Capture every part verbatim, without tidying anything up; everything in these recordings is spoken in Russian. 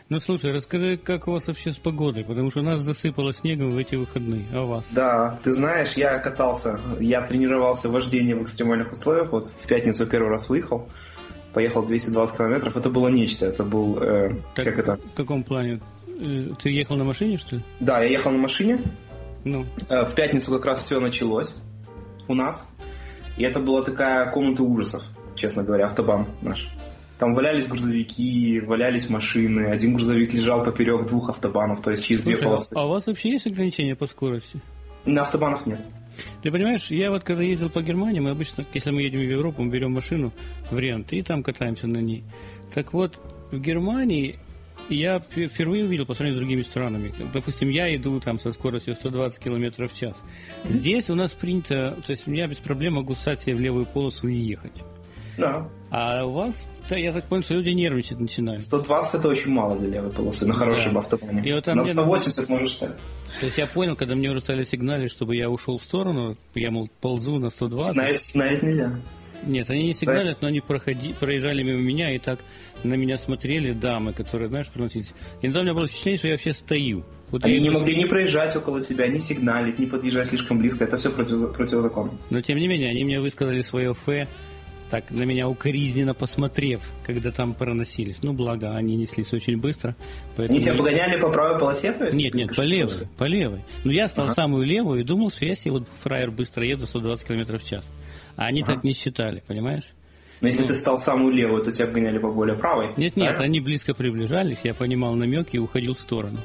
Ну, слушай, расскажи, как у вас вообще с погодой, потому что нас засыпало снегом в эти выходные, а у вас? Да, ты знаешь, я катался, я тренировался в вождении в экстремальных условиях, вот в пятницу первый раз выехал, поехал двести двадцать километров, это было нечто, это был, э, так, как это? В каком плане? Ты ехал на машине, что ли? Да, я ехал на машине, ну. э, в пятницу как раз все началось у нас, и это была такая комната ужасов, честно говоря, автобан наш. Там валялись грузовики, валялись машины. Один грузовик лежал поперек двух автобанов, то есть через Слушай, две полосы. А у вас вообще есть ограничения по скорости? На автобанах нет. Ты понимаешь, я вот когда ездил по Германии, мы обычно, если мы едем в Европу, мы берем машину в рент и там катаемся на ней. Так вот, в Германии я впервые увидел по сравнению с другими странами. Допустим, я иду там со скоростью сто двадцать километров в час. Здесь у нас принято, то есть я без проблем могу стать себе в левую полосу и ехать. Да. А у вас, да, я так понял, что люди нервничать начинают. сто двадцать это очень мало для левой полосы, на хорошем да. автобане. Вот на сто восемьдесят можешь стать. То есть я понял, когда мне уже стали сигналить, чтобы я ушел в сторону, я, мол, ползу на сто двадцать. Сигналить, сигналить нельзя. Нет, они не сигналят, но они проходи, проезжали мимо меня и так на меня смотрели дамы, которые, знаешь, проносились. Иногда у меня было впечатление, что я вообще стою. Вот они не просто... могли не проезжать около тебя, не сигналить, не подъезжать слишком близко. Это все против, противозаконно. Но тем не менее, они мне высказали свое фэ, так на меня укоризненно посмотрев, когда там проносились. Ну, благо, они неслись очень быстро. Они тебя погоняли по правой полосе, то есть? Нет, нет, по левой, по левой. Но я стал ага. самую левую и думал, что я себе вот фраер быстро еду сто двадцать километров в час. А они ага. так не считали, понимаешь? Но если ну, ты стал самую левую, то тебя обгоняли по более правой? Нет, нет, они близко приближались, я понимал намеки и уходил в сторону.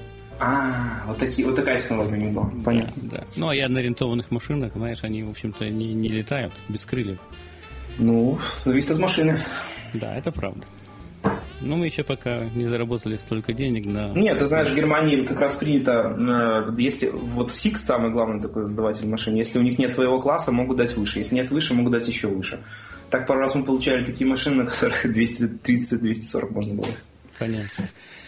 А, вот, такие, вот такая технология у них была, понятно. Да, да. Ну, а я на арендованных машинах, знаешь, они, в общем-то, не, не летают без крыльев. Ну, зависит от машины. Да, это правда. Но мы еще пока не заработали столько денег на... Нет, ты знаешь, в Германии как раз принято, если вот в Sixt самый главный такой сдаватель машин, если у них нет твоего класса, могут дать выше. Если нет выше, могут дать еще выше. Так пару раз мы получали такие машины, на которых двести тридцать - двести сорок можно было. Понятно.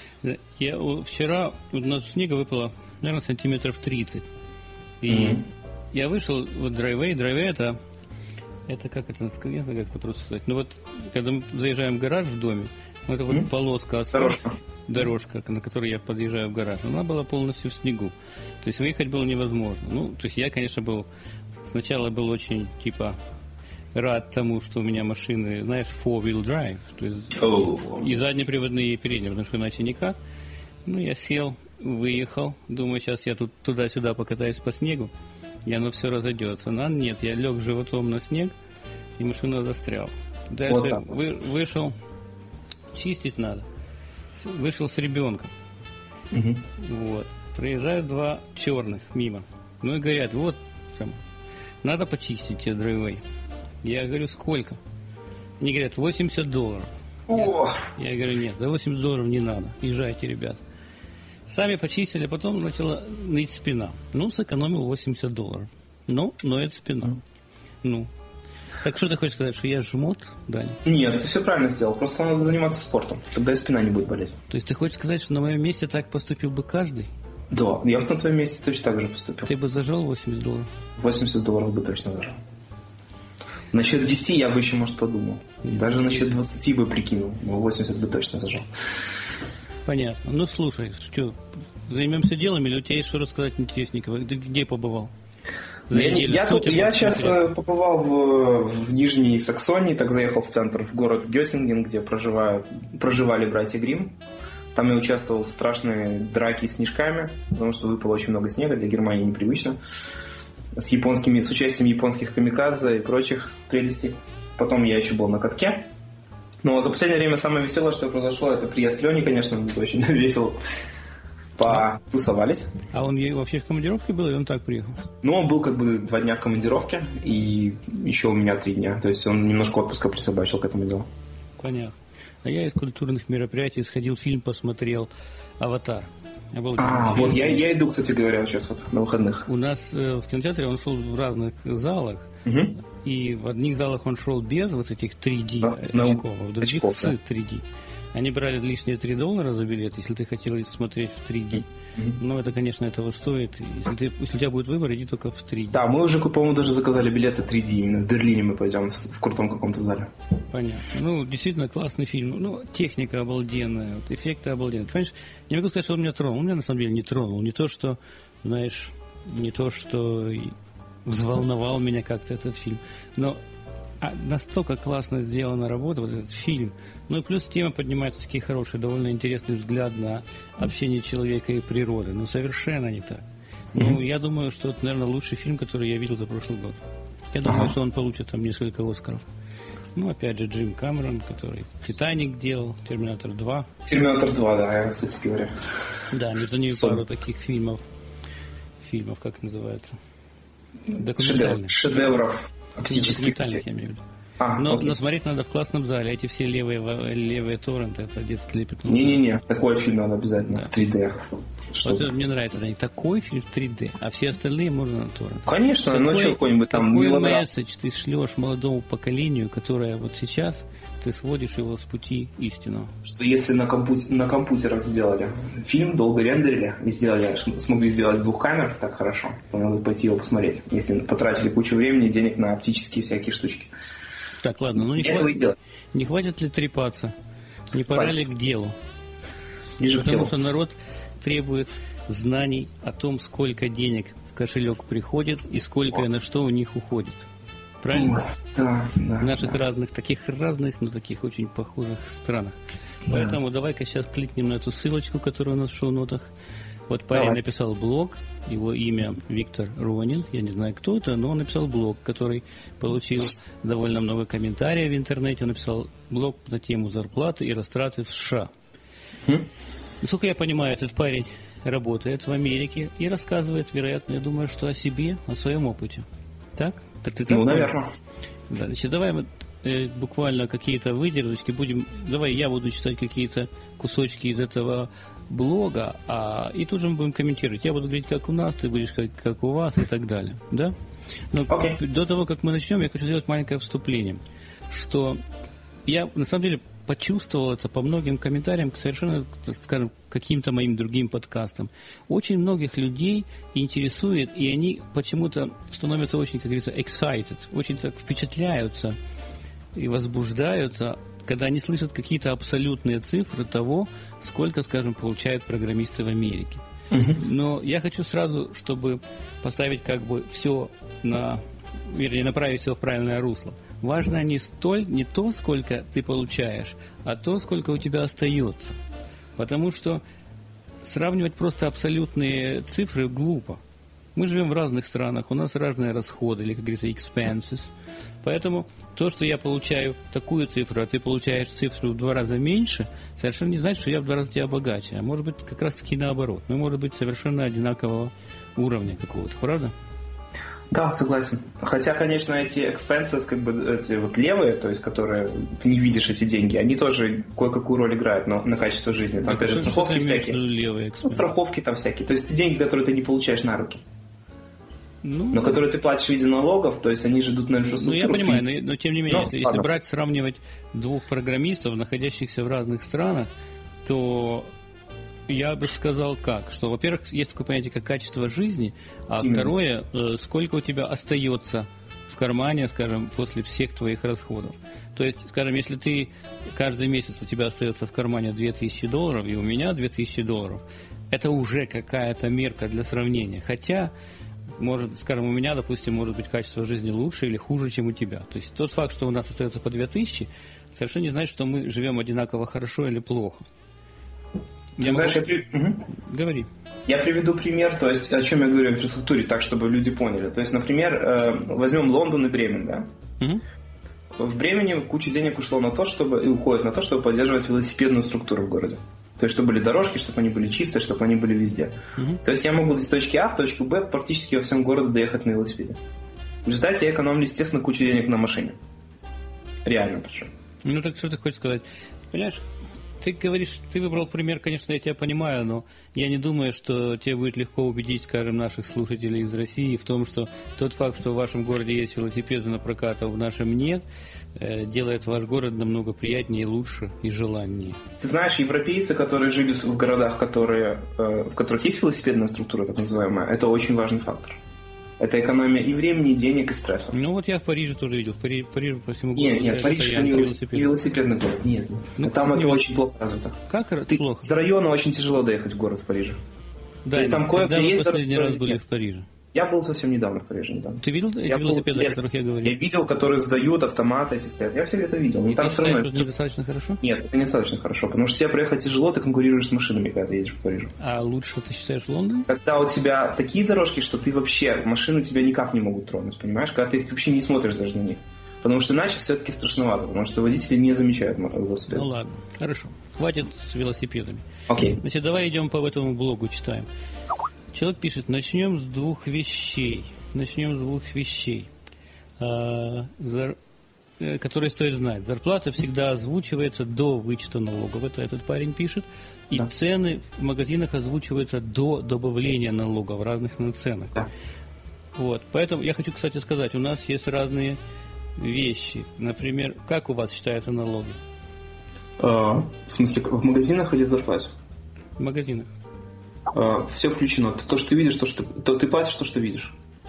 Я, вчера у нас снега выпало, наверное, сантиметров тридцать. И mm-hmm. я вышел в драйвей. Драйвей это... Это как это, я не знаю, как это просто сказать. Ну вот, когда мы заезжаем в гараж в доме, вот эта mm-hmm. вот полоска асфальта, дорожка. дорожка, на которой я подъезжаю в гараж, она была полностью в снегу. То есть выехать было невозможно. Ну, то есть я, конечно, был... Сначала был очень, типа, рад тому, что у меня машины, знаешь, four-wheel drive. То есть oh. и заднеприводные, и передние, потому что иначе никак. Ну, я сел, выехал. Думаю, сейчас я тут туда-сюда покатаюсь по снегу. И оно все разойдется. Но нет, я лег животом на снег, и машина застряла. Дальше вот вы, вышел, чистить надо. С, вышел с ребенком. Угу. Вот. Проезжают два черных мимо. Ну и говорят, вот, там, надо почистить тебе драйвей. Я говорю, сколько? Они говорят, восемьдесят долларов. О! Я, я говорю, нет, за восемьдесят долларов не надо. Езжайте, ребят. Сами почистили, потом начала ныть спина. Ну, сэкономил восемьдесят долларов. Ну, ноет спина. Mm. Ну. Так что ты хочешь сказать, что я жмот, Даня? Нет, ты все правильно сделал. Просто надо заниматься спортом. Тогда и спина не будет болеть. То есть ты хочешь сказать, что на моем месте так поступил бы каждый? Да, я бы на твоем месте точно так же поступил. Ты бы зажал восемьдесят долларов? восемьдесят долларов бы точно зажал. Насчет десяти я бы еще, может, подумал. Даже насчет двадцати бы прикинул. Но восемьдесят бы точно зажал. Понятно. Ну, слушай, что, займемся делом или у тебя есть что рассказать интересненького? Ты где побывал? Я, не, я, тут, я сейчас интересно? побывал в, в Нижней Саксонии, так заехал в центр, в город Геттинген, где проживают, проживали братья Гримм. Там я участвовал в страшной драке с снежками, потому что выпало очень много снега, для Германии непривычно. С, японскими, с участием японских камикадзе и прочих прелестей. Потом я еще был на катке. Но за последнее время самое веселое, что произошло, это приезд Лени, конечно, было очень весело. Потусовались. А он вообще в командировке был, или он так приехал? Ну, он был как бы два дня в командировке, и еще у меня три дня. То есть он немножко отпуска присобачил к этому делу. Понятно. А я из культурных мероприятий сходил, фильм посмотрел «Аватар». А, вот я, я иду, кстати говоря, сейчас вот на выходных. У нас э, в кинотеатре он шел в разных залах, угу. И в одних залах он шел без вот этих три ди да, очков, а в других очков, с да. три ди. Они брали лишние три доллара за билет, если ты хотел смотреть в три ди. Mm-hmm. Но это, конечно, этого стоит. Если, ты, если у тебя будет выбор, иди только в три ди. Да, мы уже, по-моему, даже заказали билеты три ди. Именно в Берлине мы пойдем в, в крутом каком-то зале. Понятно. Ну, действительно классный фильм. Ну, техника обалденная, вот, эффекты обалденные. Понимаешь, не могу сказать, что он меня тронул. Он меня, на самом деле, не тронул. Не то, что, знаешь, не то, что взволновал меня как-то этот фильм. Но настолько классно сделана работа, вот этот фильм. Ну и плюс тема поднимается такие хорошие, довольно интересный взгляд на общение человека и природы. Ну, совершенно не так. Mm-hmm. Ну, я думаю, что это, наверное, лучший фильм, который я видел за прошлый год. Я думаю, ага. что он получит там несколько Оскаров. Ну, опять же, Джим Камерон, который «Титаник» делал, «Терминатор два». «Терминатор два», да, я, кстати говоря. Да, между ними Сон. пару таких фильмов. Фильмов, как называется? Документальных. Шедевров. Оптических, я имею в виду. А, но, окей. но смотреть надо в классном зале. Эти все левые, левые торренты, это детский лепет. Не-не-не, такой фильм надо обязательно да. в три дэ. Вот это мне нравится, да, не такой фильм в три дэ, а все остальные можно на торрент. Конечно, ну что какой-нибудь там какой мелодрам. месседж ты шлешь молодому поколению, которое вот сейчас ты сводишь его с пути истинного. Что если на, компу- на компьютерах сделали фильм, долго рендерили и сделали, смогли сделать с двух камер так хорошо, то надо пойти его посмотреть, если потратили кучу времени и денег на оптические всякие штучки. Так, ладно, ну не, хватит, не хватит ли трепаться? Не пора ли к делу? Ближе Потому к делу. что народ требует знаний о том, сколько денег в кошелек приходит и сколько и на что у них уходит. Правильно? Ой, да, да. В наших да. разных, таких разных, но таких очень похожих странах. Да. Поэтому давай-ка сейчас кликнем на эту ссылочку, которая у нас в шоу-нотах. Вот парень Давай. написал блог, его имя Виктор Ронин, я не знаю, кто это, но он написал блог, который получил довольно много комментариев в интернете. Он написал блог на тему зарплаты и растраты в США. Хм? Насколько я понимаю, этот парень работает в Америке и рассказывает, вероятно, я думаю, что о себе, о своем опыте. Так? Так ты так ну, понял? наверное. Да, значит, давай мы э, буквально какие-то выдержки будем... Давай я буду читать какие-то кусочки из этого блога, а, и тут же мы будем комментировать. Я буду говорить, как у нас, ты будешь как, как у вас и так далее. Да? Но okay. до того, как мы начнем, я хочу сделать маленькое вступление, что я, на самом деле, почувствовал это по многим комментариям, совершенно, скажем, каким-то моим другим подкастам. Очень многих людей интересует, и они почему-то становятся очень, как говорится, excited, очень так впечатляются и возбуждаются, когда они слышат какие-то абсолютные цифры того, сколько, скажем, получают программисты в Америке. Uh-huh. Но я хочу сразу, чтобы поставить как бы все на, вернее, направить все в правильное русло. Важно не столь, не то, сколько ты получаешь, а то, сколько у тебя остается. Потому что сравнивать просто абсолютные цифры глупо. Мы живем в разных странах, у нас разные расходы, или, как говорится, expenses. Поэтому то, что я получаю такую цифру, а ты получаешь цифру в два раза меньше, совершенно не значит, что я в два раза тебя богаче. А может быть, как раз таки наоборот. Мы, может быть, совершенно одинакового уровня какого-то, правда? Да, согласен. Хотя, конечно, эти expenses, как бы эти вот левые, то есть, которые ты не видишь эти деньги, они тоже кое-какую роль играют на, на качество жизни. Там, да, же страховки всякие. Левые ну, страховки там всякие. То есть, это деньги, которые ты не получаешь на руки. Ну, но которые ты платишь в виде налогов, то есть они же идут на инфраструктуру. Ну, я понимаю, но, но тем не менее, ну, если, если брать, сравнивать двух программистов, находящихся в разных странах, то я бы сказал как, что, во-первых, есть такое понятие, как качество жизни, а Именно. второе, сколько у тебя остается в кармане, скажем, после всех твоих расходов. То есть, скажем, если ты каждый месяц у тебя остается в кармане две тысячи долларов, и у меня две тысячи долларов, это уже какая-то мерка для сравнения. Хотя может, скажем, у меня, допустим, может быть качество жизни лучше или хуже, чем у тебя. То есть тот факт, что у нас остается по две тысячи, совершенно не значит, что мы живем одинаково хорошо или плохо. Ты я знаешь, могу... я при... угу. Говори. Я приведу пример, то есть о чем я говорю в инфраструктуре, так, чтобы люди поняли. То есть, например, возьмем Лондон и Бремен, да? Угу. В Бремене куча денег ушло на то, чтобы и уходит на то, чтобы поддерживать велосипедную структуру в городе. То есть, чтобы были дорожки, чтобы они были чистые, чтобы они были везде. Uh-huh. То есть, я могу из точки А в точку Б практически во всем городе доехать на велосипеде. В результате я экономлю, естественно, кучу денег на машине. Реально причем. Ну, так что ты хочешь сказать? Понимаешь, ты говоришь, ты выбрал пример, конечно, я тебя понимаю, но я не думаю, что тебе будет легко убедить, скажем, наших слушателей из России в том, что тот факт, что в вашем городе есть велосипеды на прокат, а в нашем нет, делает ваш город намного приятнее, лучше и желаннее. Ты знаешь, европейцы, которые жили в городах, которые, в которых есть велосипедная структура, так называемая, это очень важный фактор. Это экономия и времени, и денег, и стресса. Ну вот я в Париже тоже видел. В Париже, Париже по всему городу... Нет, нет, Париж это не велосипед. велосипедный город. Нет. Ну, там это не... очень плохо развито. Как Ты... плохо? С района очень тяжело доехать в город в Париже. Да, То есть там кое-где есть... последний раз были нет. в Париже? Я был совсем недавно в Париже. Недавно. Ты видел эти я велосипеды, был... о которых я говорил? Я видел, которые сдают, автоматы эти стоят. Я все это видел. И там ты считаешь, что это недостаточно хорошо? Нет, это недостаточно хорошо, потому что тебе проехать тяжело, ты конкурируешь с машинами, когда ты едешь в Париж. А лучше ты считаешь в Лондоне? Когда у тебя такие дорожки, что ты вообще, машины тебя никак не могут тронуть, понимаешь? Когда ты вообще не смотришь даже на них. Потому что иначе все-таки страшновато, потому что водители не замечают велосипед. Ну ладно, хорошо. Хватит с велосипедами. Окей. Значит, давай идем по этому блогу, читаем. Человек пишет, начнем с двух вещей. Начнем с двух вещей, а, зар... которые стоит знать. Зарплата всегда озвучивается до вычета налогов. Это этот парень пишет. И да. Цены в магазинах озвучиваются до добавления налогов, разных наценок. Да. Вот. Поэтому я хочу, кстати, сказать, у нас есть разные вещи. Например, как у вас считаются налоги? А, в смысле, в магазинах или в зарплате? В магазинах. А, все включено. То, что ты видишь, то, что то ты платишь, то, что видишь.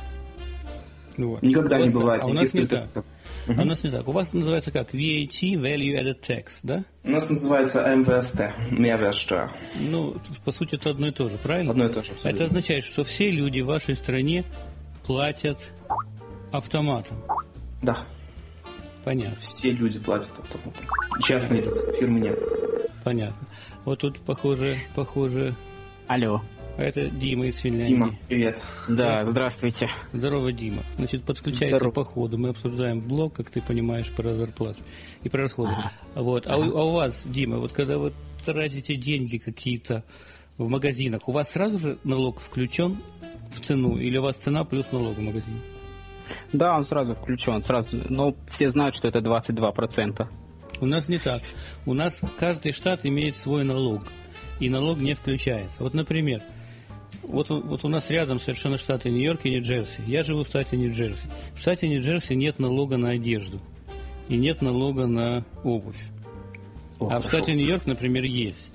Вот. Никогда Просто, не бывает. А у нас не так. так. Uh-huh. А у нас не так. У вас называется как? ви эй ти, Value Added Tax, да? У нас называется эм вэ эс тэ, Mehrwertsteuer. Ну, по сути, это одно и то же, правильно? Одно и то же. Абсолютно. Это означает, что все люди в вашей стране платят автоматом. Да. Понятно. Все люди платят автоматом. Частные лица, фирмы нет. Понятно. Вот тут, похоже, похоже... Алло. А это Дима из Финляндии. Дима, привет. Да, здравствуйте. Здорово, Дима. Значит, подключайся Здорово. по ходу. Мы обсуждаем блог, как ты понимаешь, про зарплату и про расходы. Ага. Вот. А, ага. у, а у вас, Дима, вот когда вы тратите деньги какие-то в магазинах, у вас сразу же налог включен в цену или у вас цена плюс налог в магазине? Да, он сразу включен, сразу. Но все знают, что это двадцать два процента. У нас не так. У нас каждый штат имеет свой налог, и налог не включается. Вот, например, Вот, вот у нас рядом совершенно штаты Нью-Йорк и Нью-Джерси. Я живу в штате Нью-Джерси. В штате Нью-Джерси нет налога на одежду. И нет налога на обувь. О, а в штате Нью-Йорк, например, есть.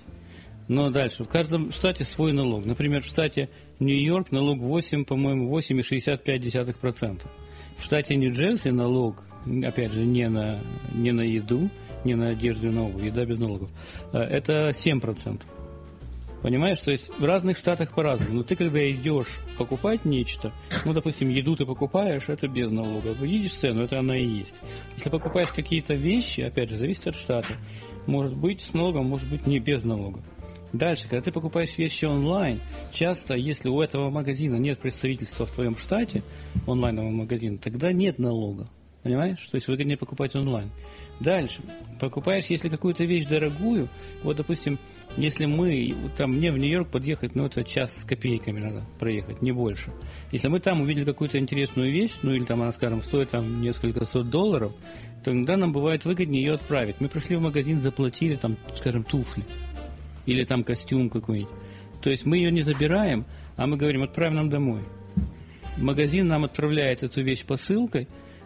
Но дальше. В каждом штате свой налог. Например, в штате Нью-Йорк налог восемь, по-моему, восемь целых шестьдесят пять сотых процента. В штате Нью-Джерси налог, опять же, не на, не на еду, не на одежду и на обувь. Еда без налогов. Это семь процентов. Понимаешь, то есть в разных штатах по-разному. Но ты, когда идешь покупать нечто, ну, допустим, еду ты покупаешь, это без налогов. Видишь цену, это она и есть. Если покупаешь какие-то вещи, опять же, зависит от штата. Может быть с налогом, может быть не без налогов. Дальше, когда ты покупаешь вещи онлайн, часто, если у этого магазина нет представительства в твоем штате, онлайнового магазина, тогда нет налога. Понимаешь? То есть выгоднее покупать онлайн. Дальше. Покупаешь, если какую-то вещь дорогую, вот, допустим, если мы, там, мне в Нью-Йорк подъехать, ну, это час с копейками надо проехать, не больше. Если мы там увидели какую-то интересную вещь, ну, или там она, скажем, стоит там несколько сот долларов, то иногда нам бывает выгоднее ее отправить. Мы пришли в магазин, заплатили, там, скажем, туфли. Или там костюм какой-нибудь. То есть мы ее не забираем, а мы говорим, отправь нам домой. Магазин нам отправляет эту вещь посылкой,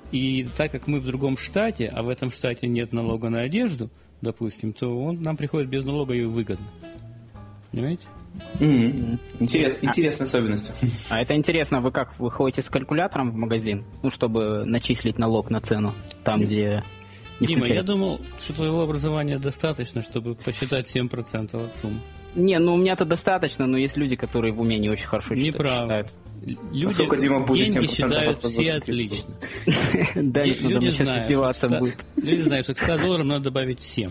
и так как мы в другом штате, а в этом штате нет налога на одежду, допустим, то он нам приходит без налога и выгодно. Понимаете? Mm-hmm. Интерес, а, интересная особенность. А это интересно, вы как, вы ходите с калькулятором в магазин, ну, чтобы начислить налог на цену там, mm-hmm. где не Дима, включается? Я думал, что твоего образования достаточно, чтобы посчитать семь процентов от суммы. Не, ну у меня-то достаточно, но есть люди, которые в уме не очень хорошо считают. Люди, сколько Дима будет деньги считают все отлично. Дальше надо сейчас издеваться будет. Люди знают, что к ста долларам надо добавить семь.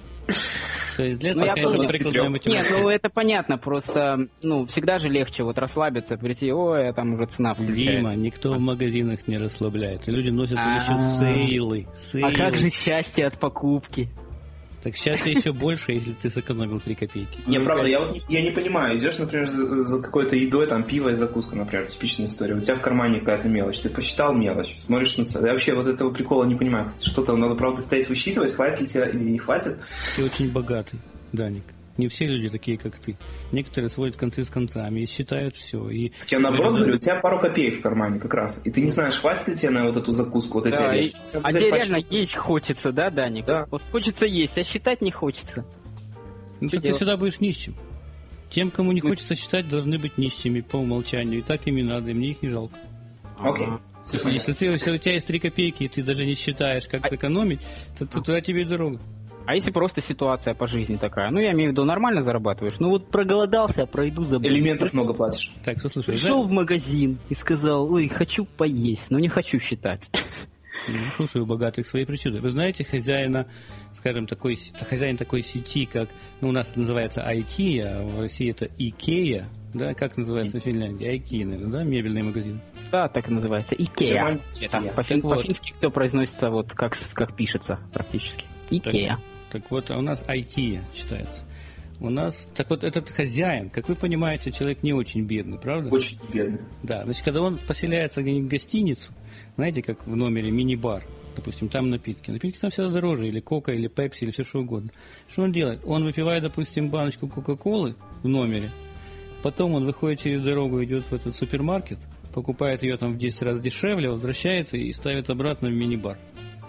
То есть для этого, конечно, прикладная математика. Нет, ну это понятно, просто, ну, всегда же легче вот расслабиться, прийти, ой, там уже цена включается. Дима, никто в магазинах не расслабляется. Люди носят еще сейлы. А как же счастье от покупки? Так счастье еще больше, если ты сэкономил три копейки. Не, правда, я вот я не понимаю. Идешь, например, за, за какой-то едой, там, пиво и закуска, например, типичная история. У тебя в кармане какая-то мелочь. Ты посчитал мелочь, смотришь на цену. Я вообще вот этого прикола не понимаю. Что там, надо, правда, стоять высчитывать, хватит ли тебя или не хватит. Ты очень богатый. Даник. Не все люди такие, как ты. Некоторые сводят концы с концами и считают все. И... Так я наоборот говорю, у тебя пару копеек в кармане как раз. И ты не знаешь, хватит ли тебе на вот эту закуску, вот эти да, орешки. И... А тебе реально есть хочется, да, Даник? Да. Вот хочется есть, а считать не хочется. Ну, так ты всегда будешь нищим. Тем, кому не хочется считать, должны быть нищими по умолчанию. И так им и надо, и мне их не жалко. Окей. Okay. Если, если, ты, если у тебя есть три копейки, и ты даже не считаешь, как а... сэкономить, то, то туда тебе и дорога. А если просто ситуация по жизни такая? Ну, я имею в виду, нормально зарабатываешь? Ну, вот проголодался, а пройду забыл. Элементов много платишь. Так, что слушай, Пришел да? в магазин и сказал, ой, хочу поесть, но не хочу считать. Ну, слушай, у богатых свои причуды. Вы знаете хозяина, скажем, такой, хозяин такой сети, как, ну, у нас это называется IKEA, а в России это IKEA, да, как называется в Финляндии? IKEA, наверное, да, мебельный магазин? Да, так и называется, IKEA. Это, по-фин, вот. По-фински все произносится вот как, как пишется практически. IKEA. Так, так вот, а у нас IKEA считается. У нас, так вот, этот хозяин, как вы понимаете, человек не очень бедный, правда? Очень бедный. Да, значит, когда он поселяется в гостиницу, знаете, как в номере мини-бар, допустим, там напитки. Напитки там всегда дороже, или кока, или пепси, или все что угодно. Что он делает? Он выпивает, допустим, баночку кока-колы в номере, потом он выходит через дорогу, идет в этот супермаркет, покупает ее там в десять раз дешевле, возвращается и ставит обратно в мини-бар.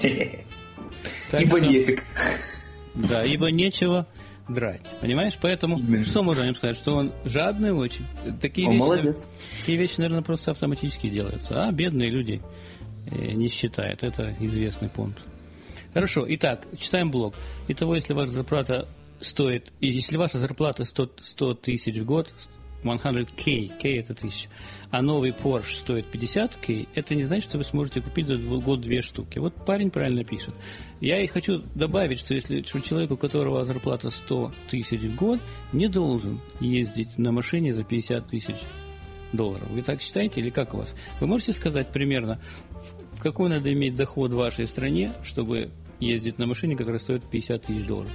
Ибо нефиг. Да, ибо нечего драть. Понимаешь? Поэтому Именно. Что можно им сказать? Что он жадный очень. Такие, он вещи, молодец. Такие вещи, наверное, просто автоматически делаются. А бедные люди не считают. Это известный пункт. Хорошо. Итак, читаем блок. Итого, если ваша зарплата стоит... И если ваша зарплата сто тысяч в год, сто кей, K это тысяча, а новый Porsche стоит пятьдесят кей, это не значит, что вы сможете купить за год две штуки. Вот парень правильно пишет. Я и хочу добавить, что если что человек, у которого зарплата сто тысяч в год, не должен ездить на машине за пятьдесят тысяч долларов. Вы так считаете или как у вас? Вы можете сказать примерно, какой надо иметь доход в вашей стране, чтобы ездить на машине, которая стоит пятьдесят тысяч долларов?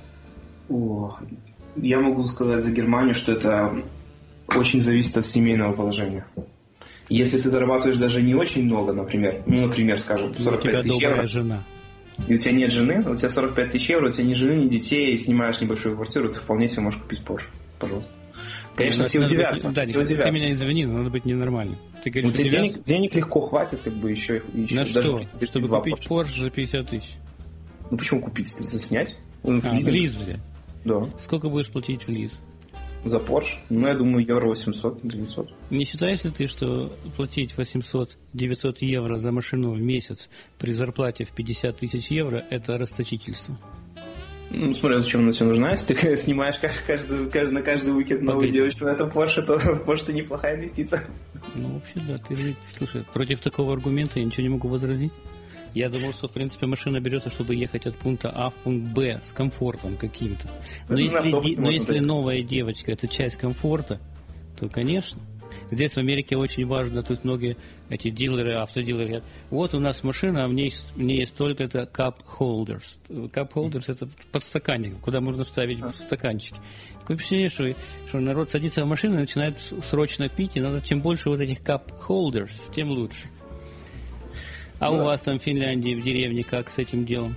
О, я могу сказать за Германию, что это... очень зависит от семейного положения. Если ты зарабатываешь даже не очень много, например, ну, например, скажем, сорок пять тысяч евро, жена. И у тебя нет жены, у тебя сорок пять тысяч евро, у тебя ни жены, ни детей, и снимаешь небольшую квартиру, ты вполне себе можешь купить Porsche. Пожалуйста. Конечно, ну, все удивятся. Быть, да, все ты удивятся. меня извини, но надо быть ненормальным. Ты говоришь, у тебя денег, денег легко хватит, как бы еще. еще на что? Чтобы купить Porsche. Porsche за пятьдесят тысяч. Ну почему купить? Заснять? Ну, а, в лиз взять. Да. Сколько будешь платить в лиз? За Porsche? Ну, я думаю, евро восемьсот-девятьсот. Не считаешь ли ты, что платить восемьсот-девятьсот евро за машину в месяц при зарплате в пятьдесят тысяч евро – это расточительство? Ну, смотря зачем она тебе нужна. Если ты снимаешь каждый, каждый, на каждый уикенд новую девочку на этом Porsche, то Porsche – это неплохая инвестиция. Ну, вообще, да. Ты, слушай, против такого аргумента я ничего не могу возразить. Я думал, что, в принципе, машина берется, чтобы ехать от пункта А в пункт Б с комфортом каким-то. Но, если, но если новая девочка – это часть комфорта, то, конечно. Здесь в Америке очень важно, тут многие эти дилеры, автодилеры говорят, вот у нас машина, а в ней, в ней есть только это cup holders. Cup holders – это подстаканник, куда можно вставить стаканчики. Такое впечатление, что, что народ садится в машину и начинает срочно пить, и надо, чем больше вот этих cup holders, тем лучше. А да. У вас там в Финляндии, в деревне, как с этим делом?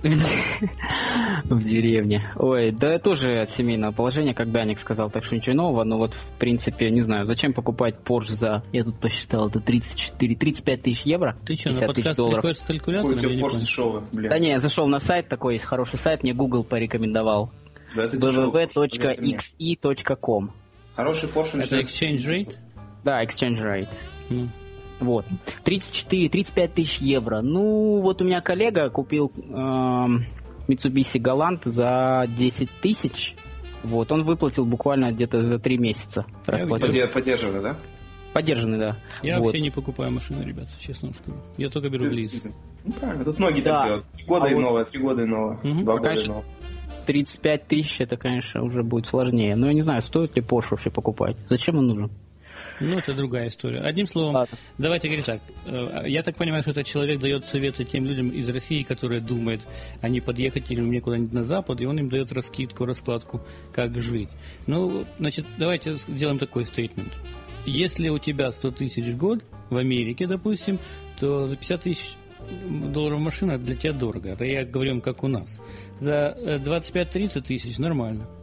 В деревне. Ой, да тоже от семейного положения, как Даник сказал, так что ничего нового, но вот в принципе, не знаю, зачем покупать Porsche за, я тут посчитал, это тридцать четыре тридцать пять тысяч евро? Ты что, на подкаст приходишь с калькулятором? Ой, Porsche дешевый, блин. Да не, я зашел на сайт, такой есть хороший сайт, мне Google порекомендовал. Да, дабл ю дабл ю дабл ю точка икс и точка ком. Хороший Porsche. Это exchange rate? Да, exchange rate. Mm. Вот. тридцать четыре тридцать пять тысяч евро. Ну, вот у меня коллега купил э, Mitsubishi Galant за десять тысяч. Вот, он выплатил буквально где-то за три месяца. Поддержанный, да? Поддержанный, да. Я вот. Вообще не покупаю машину, ребята, честно вам скажу. Я только беру в лиз. Ну, правильно, тут многие да. так делают. Три года а и вот... новое, три года и новое. Угу. Два а, года конечно, и новое. тридцать пять тысяч, это, конечно, уже будет сложнее. Но я не знаю, стоит ли Porsche вообще покупать. Зачем он нужен? Ну, это другая история. Одним словом, Ладно. Давайте говорить так. Я так понимаю, что этот человек дает советы тем людям из России, которые думают, они подъехать или мне куда-нибудь на Запад, и он им дает раскидку, раскладку, как жить. Ну, значит, давайте сделаем такой стейтмент. Если у тебя сто тысяч в год в Америке, допустим, то за пятьдесят тысяч долларов машина для тебя дорого. Это я говорю, как у нас. За двадцать пять тридцать тысяч нормально.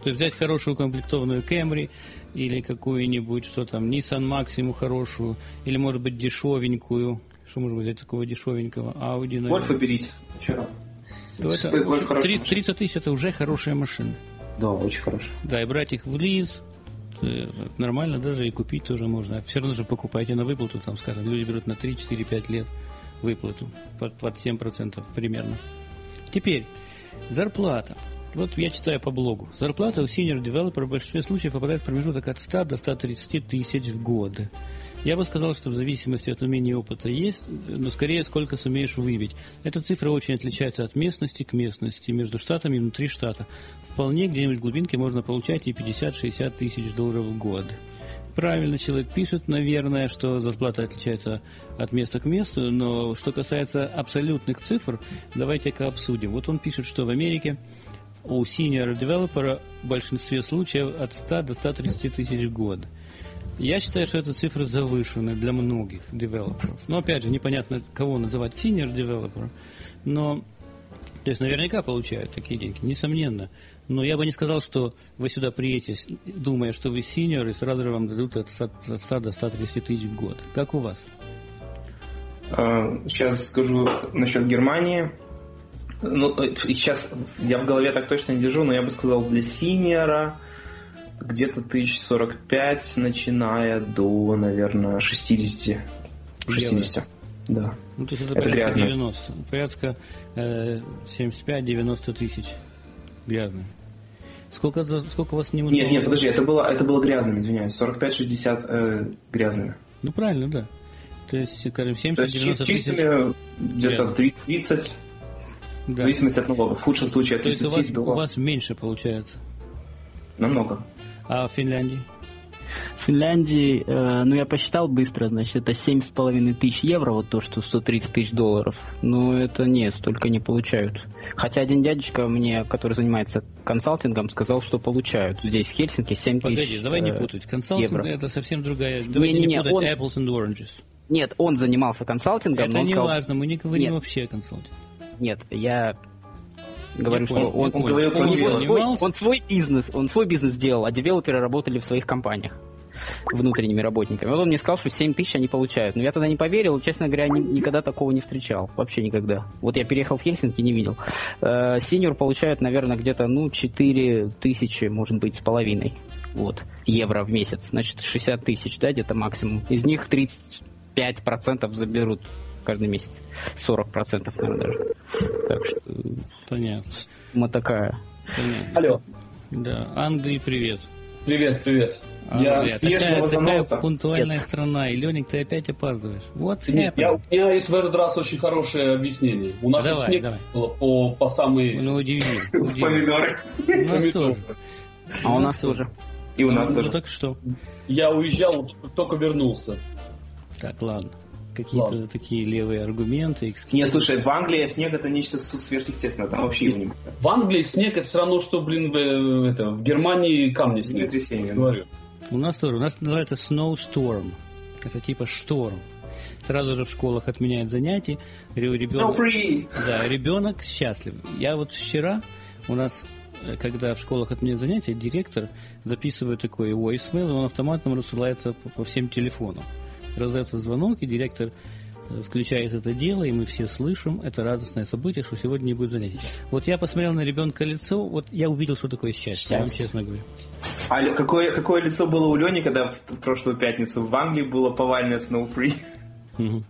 То есть взять хорошую укомплектованную Camry или какую-нибудь, что там, Nissan Maxima хорошую, или, может быть, дешевенькую. Что можно взять такого дешевенького? Audi, наверное. Гольфа берите. Что? тридцать тысяч это уже хорошая машина. Да, очень хорошая. Да, и брать их в лиз нормально, даже и купить тоже можно. Все равно же покупайте на выплату, там, скажем, люди берут на три, четыре, пять лет выплату под, под семь процентов примерно. Теперь, зарплата. Вот я читаю по блогу. Зарплата у senior developer в большинстве случаев попадает в промежуток от ста до ста тридцати тысяч в год. Я бы сказал, что в зависимости от умения и опыта есть, но скорее сколько сумеешь выбить. Эта цифра очень отличается от местности к местности, между штатами и внутри штата. Вполне где-нибудь в глубинке можно получать и пятьдесят-шестьдесят тысяч долларов в год. Правильно человек пишет, наверное, что зарплата отличается от места к месту, но что касается абсолютных цифр, давайте-ка обсудим. Вот он пишет, что в Америке у senior developer в большинстве случаев от ста до ста тридцати тысяч в год. Я считаю, что эта цифра завышена для многих девелоперов. Но, опять же, непонятно, кого называть senior developer, но, то есть, наверняка получают такие деньги, несомненно. Но я бы не сказал, что вы сюда приедете, думая, что вы senior, и сразу же вам дадут от ста до ста тридцати тысяч в год. Как у вас? Сейчас скажу насчет Германии. Ну, сейчас я в голове так точно не держу, но я бы сказал, для синьора где-то тысяч сорок пять, начиная до, наверное, шестидесяти. шестидесяти. Да. Ну, то есть это, это порядка грязно. девяносто. Порядка э, семьдесят пять - девяносто тысяч. Грязно. Сколько, сколько у вас не... Нет, нет, подожди, это было, это было грязным, извиняюсь. сорок пять - шестьдесят э, грязными. Ну, правильно, да. То есть, скажем, семьдесят семьдесят - девяносто тысяч. Чистыми где-то тридцать. Да. В зависимости от налогов. В худшем случае от тридцати То есть у вас, до... у вас меньше получается? Намного. А в Финляндии? В Финляндии, э, ну я посчитал быстро, значит, это семь с половиной тысяч евро, вот то, что сто тридцать тысяч долларов. Но это нет, столько не получают. Хотя один дядечка мне, который занимается консалтингом, сказал, что получают. Здесь, в Хельсинки, семь тысяч евро. Погоди, давай не путать. Консалтинг евро. Это совсем другая... Давайте не, не, не путать он... apples and oranges. Нет, он занимался консалтингом. Это не сказал... важно, мы не говорим нет. вообще о консалтинге. Нет, я... Говорю, понял, что он, он, он, он, он, свой, он свой бизнес, он свой бизнес делал, а девелоперы работали в своих компаниях внутренними работниками. Вот он мне сказал, что семь тысяч они получают. Но я тогда не поверил, честно говоря, ни, никогда такого не встречал. Вообще никогда. Вот я переехал в Хельсинки, не видел. Синьор получают, наверное, где-то ну, четыре тысячи, может быть, с половиной. Вот, евро в месяц. Значит, шестьдесят тысяч, да, где-то максимум. Из них тридцать пять процентов заберут каждый месяц. сорок процентов, наверное, даже. Так что... Понятно. Сумма такая. Понятно. Алло. Да, Англии привет. Привет, привет. Англия. Я такая, такая пунктуальная Нет. страна. И, Леник, ты опять опаздываешь. Вот я, у меня есть в этот раз очень хорошее объяснение. У нас давай, снег давай. По, по самой... Ну, удиви. Помидоры. У нас тоже. А у нас тоже. И у нас ну, тоже. Ну, так что? Я уезжал, только вернулся. Так, ладно. Какие-то ладно. Такие левые аргументы. Не, слушай, в Англии снег это нечто сверхъестественное. Там вообще его не будет. В Англии снег это все равно, что, блин, в, это, в Германии камни снег. Землетрясение. Говорю. У нас тоже. У нас называется snowstorm. Это типа шторм. Сразу же в школах отменяют занятия. Ребенок, да, ребенок счастлив. Я вот вчера у нас, когда в школах отменяют занятия, директор записывает такой voicemail, и он автоматом рассылается по, по всем телефонам. Раздается звонок, и директор включает это дело, и мы все слышим. Это радостное событие, что сегодня не будет занятий. Вот я посмотрел на ребенка лицо, вот я увидел, что такое счастье, счастье. Я вам честно говорю. А какое, какое лицо было у Лени, когда в прошлую пятницу в Англии было повальное snow-free? Угу.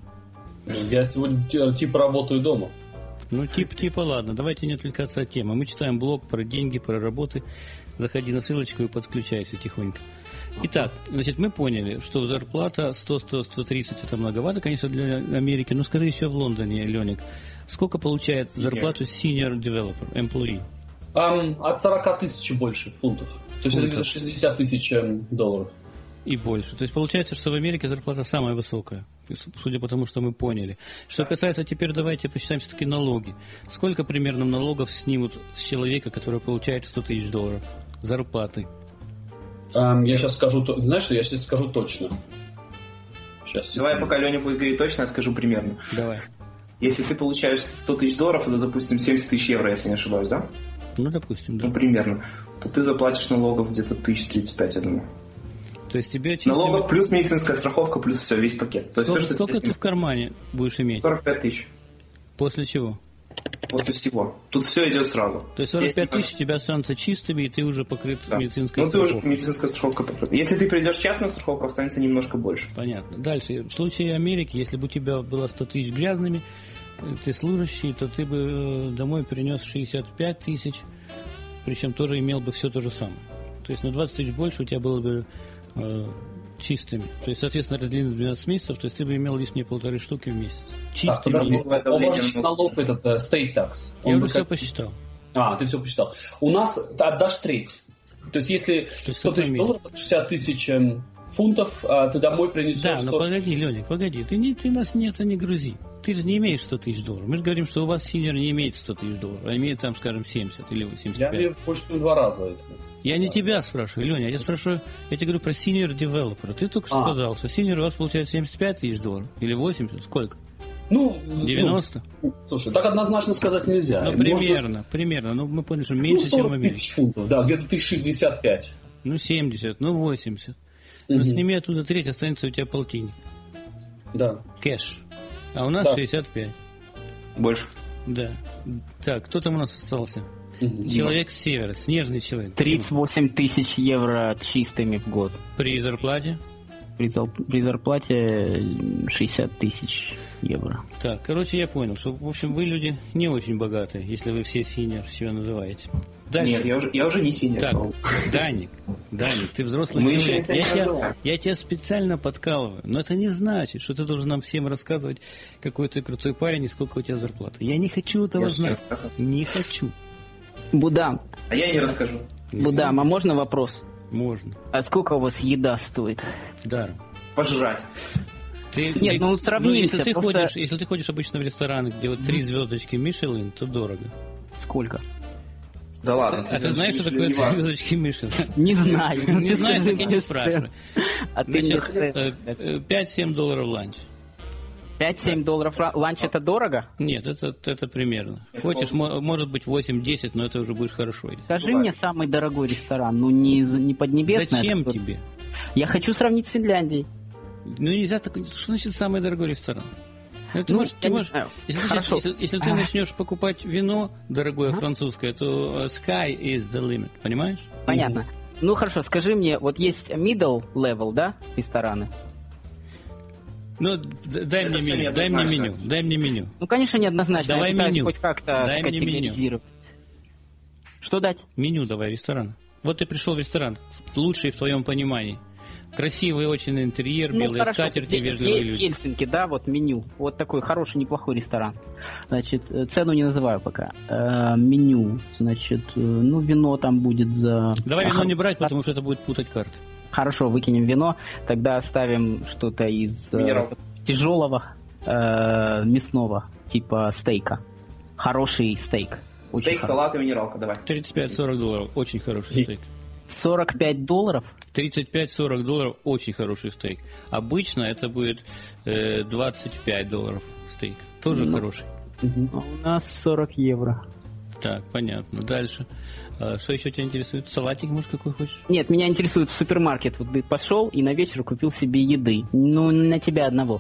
Я сегодня типа работаю дома. Ну, типа, типа, ладно, давайте не отвлекаться от темы. Мы читаем блог про деньги, про работы. Заходи на ссылочку и подключайся тихонько. Итак, значит, мы поняли, что зарплата сто - сто - сто тридцать это многовато, конечно, для Америки. Но скажи еще в Лондоне, Леник, сколько получает senior. Зарплату senior developer, employee? Um, от сорок тысяч больше фунтов. То есть это шестьдесят тысяч долларов. И больше. То есть получается, что в Америке зарплата самая высокая, судя по тому, что мы поняли. Что касается, теперь давайте посчитаем все-таки налоги. Сколько примерно налогов снимут с человека, который получает сто тысяч долларов зарплаты? Um, я сейчас скажу, знаешь что, я сейчас скажу точно. Сейчас, Давай, пока Леня будет говорить точно, я скажу примерно. Давай. Если ты получаешь сто тысяч долларов, это, допустим, семьдесят тысяч евро, если не ошибаюсь, да? Ну, допустим, да. Ну, примерно. То ты заплатишь налогов где-то тысяча тридцать пять, я думаю. То есть тебе чистыми... Налогов плюс медицинская страховка, плюс все, весь пакет. То есть сколько все, сколько ты в кармане будешь иметь? сорок пять тысяч. После чего? После всего. Тут все идет сразу. То есть сорок пять тысяч у тебя останутся чистыми, и ты уже покрыт да. медицинской ну, страховкой. Ну, ты уже медицинская страховка покрыта. Если ты придешь в частную страховку, останется немножко больше. Понятно. Дальше. В случае Америки, если бы у тебя было сто тысяч грязными, ты служащий, то ты бы домой принес шестьдесят пять тысяч, причем тоже имел бы все то же самое. То есть на двадцать тысяч больше у тебя было бы э, чистыми. То есть, соответственно, разделено на двенадцать месяцев, то есть ты бы имел лишние полторы штуки в месяц. Чистыми. А, у вас есть налог этот uh, state tax. Я уже все посчитал. А, ты все посчитал. У нас ты отдашь треть. То есть, если сто тысяч долларов, шестьдесят тысяч фунтов, а ты домой принесешь... Да, но погоди, Леник, погоди, ты, не, ты нас не, это не грузи. Ты же не имеешь сто тысяч долларов. Мы же говорим, что у вас синьор не имеет сто тысяч долларов, а имеет там, скажем, семьдесят или семьдесят пять. Я имею больше, чем два раза это. Я не тебя спрашиваю, Леня, я спрашиваю, я тебе говорю про senior developer. Ты только что а. сказал, что senior у вас получает семьдесят пять тысяч долларов или восемьдесят, сколько? Ну, девяносто? Ну, слушай, так однозначно сказать нельзя. Ну, примерно, можно... примерно. Ну, мы поняли, что меньше, ну, чем в Америке. тысяч фунтов, да, где-то тысяча шестьдесят пять. Ну, семьдесят, ну, восемьдесят. Угу. Ну, сними оттуда треть, останется у тебя полтинник. Да. Кэш. А у нас да. шестьдесят пять. Больше. Да. Так, кто там у нас остался? Угу. Человек с севера, снежный человек. тридцать восемь тысяч евро чистыми в год. При зарплате? При, при зарплате шестьдесят тысяч евро. Так, короче, я понял, что, в общем, вы люди не очень богатые, если вы все синьор себя называете. Дальше. Нет, я уже, я уже не синьор. Так, Даник, Даник, ты взрослый Мы человек. Я тебя, я тебя специально подкалываю, но это не значит, что ты должен нам всем рассказывать, какой ты крутой парень и сколько у тебя зарплата. Я не хочу этого я знать. Не хочу. Будам. А я не расскажу. Будам, а можно вопрос? Можно. А сколько у вас еда стоит? Даром. Пожрать. Ты, Нет, ты, ну сравнимся. Ну, если, ты просто... ходишь, если ты ходишь обычно в рестораны, где вот три звездочки Мишелин, то дорого. Сколько? Да ладно. А ты знаешь, что такое три звездочки Мишелин? Не знаю. Не знаешь, так я не спрашиваю. А ты не пять-семь долларов ланч. пять-семь долларов ланч это дорого? Нет, это, это примерно. Хочешь, может быть восемь-десять, но это уже будешь хорошо. Скажи мне самый дорогой ресторан, ну не, не Поднебесный. Зачем тебе? Я хочу сравнить с Финляндией. Ну нельзя так. Что значит самый дорогой ресторан? Ну, ты ну, можешь, ты можешь, если, ты сейчас, если, если ты а. начнешь покупать вино дорогое а? французское, то sky is the limit, понимаешь? Понятно. Mm-hmm. Ну хорошо, скажи мне, вот есть middle level, да, рестораны? Ну, дай мне меню, дай мне меню, дай мне меню. Ну, конечно, неоднозначно. Давай я меню. Хоть как-то дай скатегоризировать. Что дать? Меню давай, ресторан. Вот ты пришел в ресторан, лучший в твоем понимании. Красивый очень интерьер, ну, белые хорошо. скатерти, Здесь, вежливые здесь люди. В Хельсинки, да, вот меню. Вот такой хороший, неплохой ресторан. Значит, цену не называю пока. Э, меню, значит, ну, вино там будет за... Давай вино не брать, потому что это будет путать карты. Хорошо, выкинем вино. Тогда оставим что-то из э, тяжелого э, мясного, типа стейка. Хороший стейк. Очень стейк, хороший. Салат и минералка, давай. тридцать пять-сорок долларов, очень хороший стейк. сорок пять долларов? тридцать пять-сорок долларов, очень хороший стейк. Обычно это будет э, двадцать пять долларов стейк. Тоже ну, хороший. А у нас сорок евро. Так, понятно. Дальше. А, что еще тебя интересует? Салатик, может, какой хочешь? Нет, меня интересует в супермаркет. Вот ты пошел и на вечер купил себе еды. Ну, на тебя одного.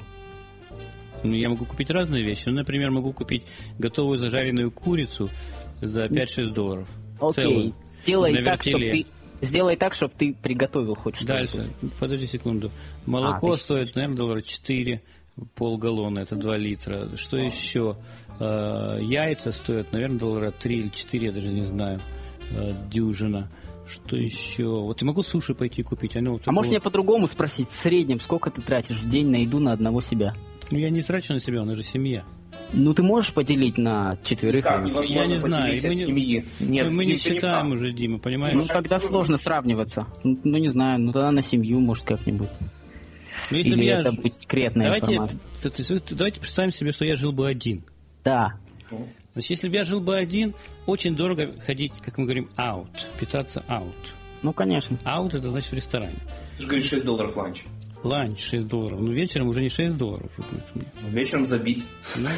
Ну, я могу купить разные вещи. Ну, например, могу купить готовую зажаренную курицу за пять-шесть долларов. Окей. Целую. Сделай так, чтобы ты... Сделай так, чтобы ты приготовил хоть что-то. Дальше, подожди секунду. Молоко а, стоит, наверное, доллара четыре, полгаллона, это два литра. Что а. еще? Э, яйца стоят, наверное, доллара три или четыре, я даже не знаю, э, дюжина. Что еще? Вот я могу суши пойти купить. Оно вот а может вот... мне по-другому спросить? В среднем, сколько ты тратишь в день на еду на одного себя? Ну, я не трачу на себя, у нас же семья. Ну, ты можешь поделить на четверых? Как? Я не знаю. Мы не, семьи. Нет, мы не считаем не уже, Дима, понимаешь? Ну, тогда сложно сравниваться. Ну, ну, не знаю, ну тогда на семью, может, как-нибудь. Ну, если Или я... это будет секретная давайте, информация. Давайте представим себе, что я жил бы один. Да. Значит, если бы я жил бы один, очень дорого ходить, как мы говорим, out, питаться out. Ну, конечно. Out — это значит в ресторане. Ты же говоришь шесть долларов ланч. Ланч шесть долларов. Ну, вечером уже не шесть долларов. Вечером забить. Ну,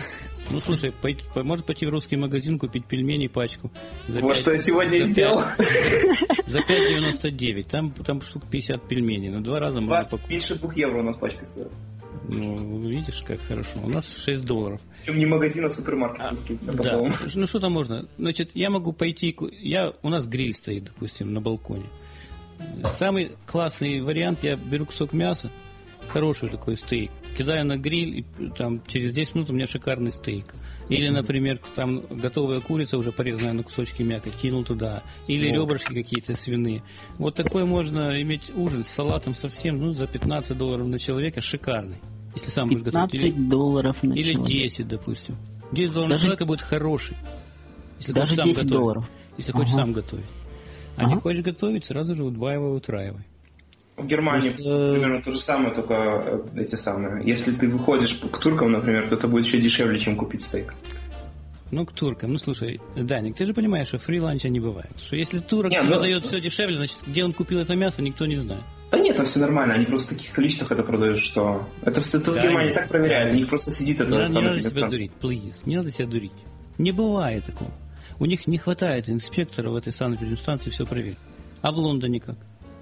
Ну, слушай, пойти, может пойти в русский магазин, купить пельмени, пачку. За вот пять, что я сегодня и сделал. За пять девяносто девять. Там, там штук пятьдесят пельменей. Ну, два раза можно покупать. Меньше двух евро у нас пачка стоит. Ну, видишь, как хорошо. У нас шесть долларов. Причем не магазин, а супермаркет. А, русский, да. Ну, что там можно? Значит, я могу пойти... Я, у нас гриль стоит, допустим, на балконе. Самый классный вариант, я беру кусок мяса, хороший такой стейк, кидаю на гриль, и там через десять минут у меня шикарный стейк. Или, например, там готовая курица, уже порезанная на кусочки мякоть, кинул туда. Или О. ребрышки какие-то свиные. Вот такой можно иметь ужин с салатом совсем, ну, за пятнадцать долларов на человека, шикарный. Если сам будешь готовить. пятнадцать долларов на Или человека. десять, допустим. десять долларов даже, на человека будет хороший. Если даже хочешь десять сам долларов. готовить. Если ага. хочешь сам готовить. А ага. не хочешь готовить, сразу же удваивай, утраивай. В Германии Просто... примерно то же самое, только эти самые. Если ты выходишь к туркам, например, то это будет еще дешевле, чем купить стейк. Ну, к туркам. Ну, слушай, Даник, ты же понимаешь, что фри-ланча не бывает. Что если турок не, тебе ну... дает все дешевле, значит, где он купил это мясо, никто не знает. Да нет, там все нормально. Они просто в таких количествах это продают, что... Это, это да, в Германии нет, так проверяют. Да, у них просто сидит это... Не, не надо себя дурить, please. Не надо себя дурить. Не бывает такого. У них не хватает инспектора в этой санэпидемстанции все проверить. А в Лондоне как?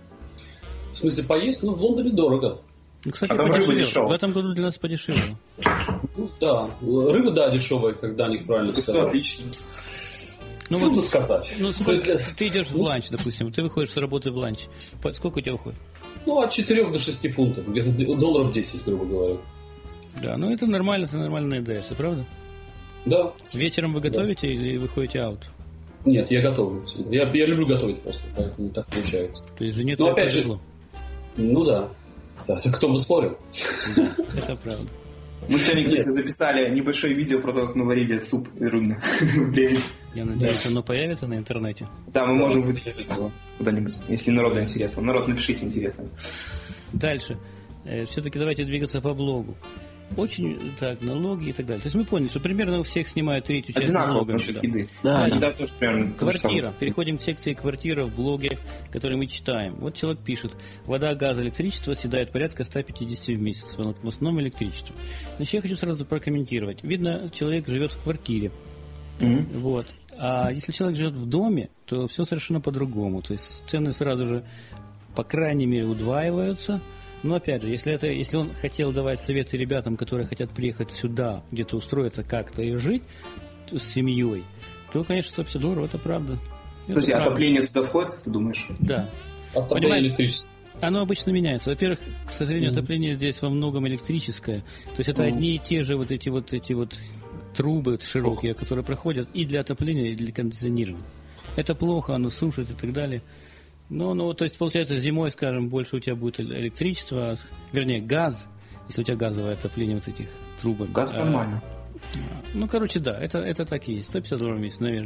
В смысле, поесть? Ну, в Лондоне дорого. Ну, кстати, а подешевло. В этом году для нас подешевло. Ну, да. Рыба, да, дешевая, когда они правильно сказали. Отлично. Ну, Трудно вот, сказать. Ну, сколько, ты идешь в ланч, допустим, ты выходишь с работы в ланч. Сколько у тебя уходит? Ну, от четырех до шести фунтов. Где-то долларов десять, грубо говоря. Да, ну это нормально, ты нормально наедаешься, правда? Да. Вечером вы готовите да. или вы ходите аут? Нет, я готовлю. Я, я люблю готовить просто, поэтому так получается. То есть же нет. Но опять же, ну да. Да, это кто бы спорил? Да, это правда. Мы сегодня, кстати, записали небольшое видео про то, как мы варили суп рыбный. Я надеюсь, оно появится на интернете. Да, мы можем выпустить его куда-нибудь, если народу интересно. Народ, напишите, интересно. Дальше. Все-таки давайте двигаться по блогу. Очень, так, налоги и так далее. То есть мы поняли, что примерно у всех снимают третью часть налогов. Еды. Да, да. Да, тоже примерно квартира. Переходим к секции «Квартира» в блоге, который мы читаем. Вот человек пишет: вода, газ, электричество съедают порядка сто пятьдесят в месяц. В основном электричество. Значит, я хочу сразу прокомментировать. Видно, человек живет в квартире. Mm-hmm. Вот. А если человек живет в доме, то все совершенно по-другому. То есть цены сразу же, по крайней мере, удваиваются. Но опять же, если, это, если он хотел давать советы ребятам, которые хотят приехать сюда, где-то устроиться как-то и жить с семьей, то, конечно, сто пятьдесят долларов, это правда. Подожди, это отопление правда. Туда входит, как ты думаешь? Да. Отопление электричество. Оно обычно меняется. Во-первых, к сожалению, mm-hmm. отопление здесь во многом электрическое. То есть это mm-hmm. одни и те же вот эти вот, эти вот трубы широкие, oh. которые проходят и для отопления, и для кондиционирования. Это плохо, оно сушит и так далее. Ну, ну, то есть, получается, зимой, скажем, больше у тебя будет электричество, вернее, газ, если у тебя газовое отопление вот этих трубок. Газ нормально. А, ну, короче, да, это, это так и есть. сто пятьдесят долларов в месяц, наверное.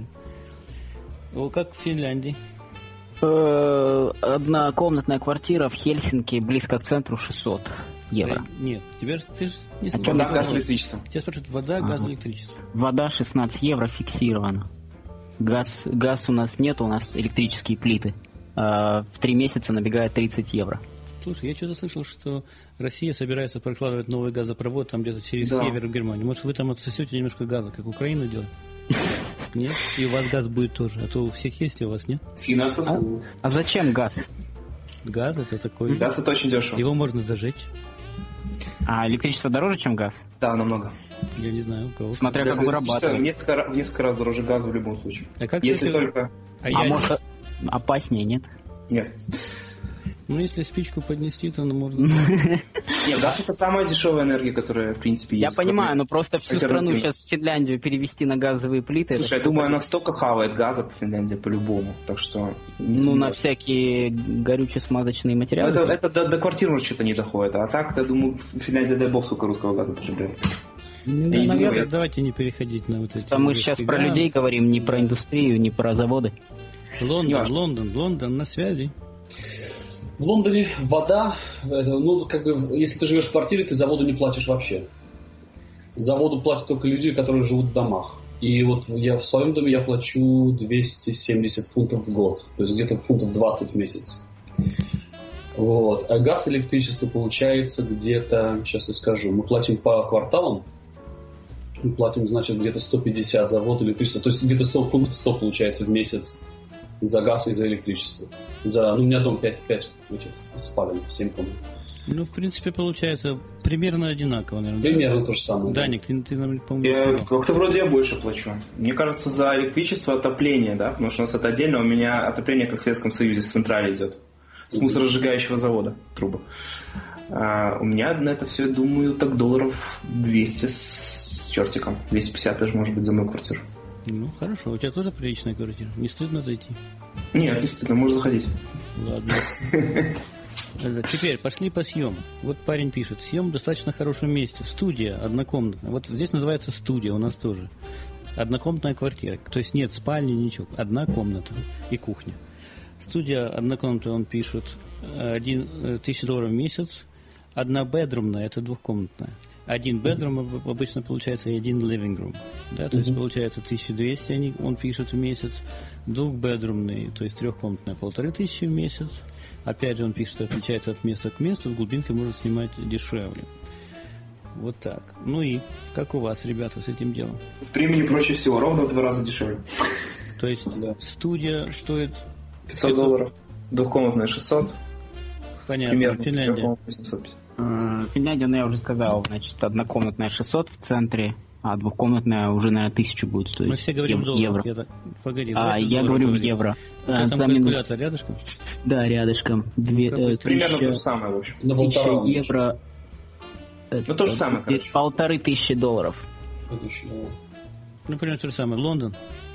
О, как в Финляндии? Однокомнатная квартира в Хельсинки, близко к центру, шестьсот евро. Да, нет, тебе ты же не слышал. Вода, газ, электричество. Тебя спрашивают, вода, ага. газ, электричество. Вода шестнадцать евро фиксировано. Газ, газ у нас нет, у нас электрические плиты. В три месяца набегает тридцать евро. Слушай, я что-то слышал, что Россия собирается прокладывать новый газопровод там где-то через да. север в Германии. Может, вы там отсосете немножко газа, как Украина делает? Нет? И у вас газ будет тоже. А то у всех есть, а у вас нет? Финансово. А, а зачем газ? Газ это такой... Газ это очень дешево. Его можно зажечь. А электричество дороже, чем газ? Да, намного. Я не знаю, у кого. Смотря как вырабатывать. Несколько, несколько раз дороже газа в любом случае. А как если только... А, а может, опаснее, нет? Нет. Ну, если спичку поднести, то ну, можно... Нет, газ это самая дешевая энергия, которая, в принципе, есть. Я понимаю, но просто всю страну сейчас Финляндию перевести на газовые плиты... Слушай, я думаю, она столько хавает газа по Финляндии по-любому, так что... Ну, на всякие горюче-смазочные материалы. Это, это до, до квартиры уже что-то не доходит, а так, я думаю, Финляндия, дай бог, сколько русского газа потребляет. Ну, наверное, думаю, я... давайте не переходить на вот эти... Мы сейчас про людей говорим, не про индустрию, не про заводы. Лондон, Лондон, Лондон на связи. В Лондоне вода, это, ну, как бы, если ты живешь в квартире, ты за воду не платишь вообще. За воду платят только люди, которые живут в домах. И вот я в своем доме я плачу двести семьдесят фунтов в год, то есть где-то фунтов двадцать в месяц. Вот. А газ, электричество получается где-то, сейчас я скажу, мы платим по кварталам, Мы платим, значит, где-то сто пятьдесят за воду, электричество. То есть где-то сто фунтов сто получается в месяц за газ и за электричество. За, ну, у меня дом пять, пять этих спален, семь комнат. Ну, в принципе, получается примерно одинаково, наверное. Примерно да? то же самое. Даник, да. ты, ты, по-моему, я, как-то вроде я больше плачу. Мне кажется, за электричество отопление, да? Потому что у нас это отдельно, у меня отопление, как в Советском Союзе, с централи идет. С мусоросжигающего завода трубы. А у меня на это все, думаю, так долларов двести с чертиком. двести пятьдесят даже, может быть, за мою квартиру. Ну, хорошо. У тебя тоже приличная квартира? Не стыдно зайти? Нет, не стыдно, можно заходить. Ладно. Теперь пошли по съему. Вот парень пишет, съем в достаточно хорошем месте. Студия однокомнатная. Вот здесь называется студия, у нас тоже. Однокомнатная квартира. То есть нет спальни, ничего. Одна комната и кухня. Студия однокомнатная, он пишет, один, тысяча долларов в месяц. Одна бедрумная, это двухкомнатная. Один бедрум обычно получается и один living room. Да, то mm-hmm. есть получается тысяча двести, они, он пишет в месяц. Двухбедрумный, то есть трехкомнатная, полторы тысячи в месяц. Опять же, он пишет, что отличается от места к месту, в глубинке можно снимать дешевле. Вот так. Ну и как у вас, ребята, с этим делом? В Примени проще всего, ровно в два раза дешевле. То есть да. Студия стоит... пятьсот долларов, двухкомнатная шестьсот. Понятно, примерно Финляндия. восемьсот пятьдесят. Финляндия, ну я уже сказал, значит, однокомнатная шестьсот в центре, а двухкомнатная уже, наверное, тысячу будет стоить. Мы все говорим в долларах. Евро. Я так... Погоди, а, я говорю в евро. А, там калькулятор рядышком? Да, рядышком. Две, ну, э, примерно то же самое, в общем. Тысяча евро. Ну, то же самое, короче. Полторы тысячи долларов. Ну, примерно то же самое. Лондон?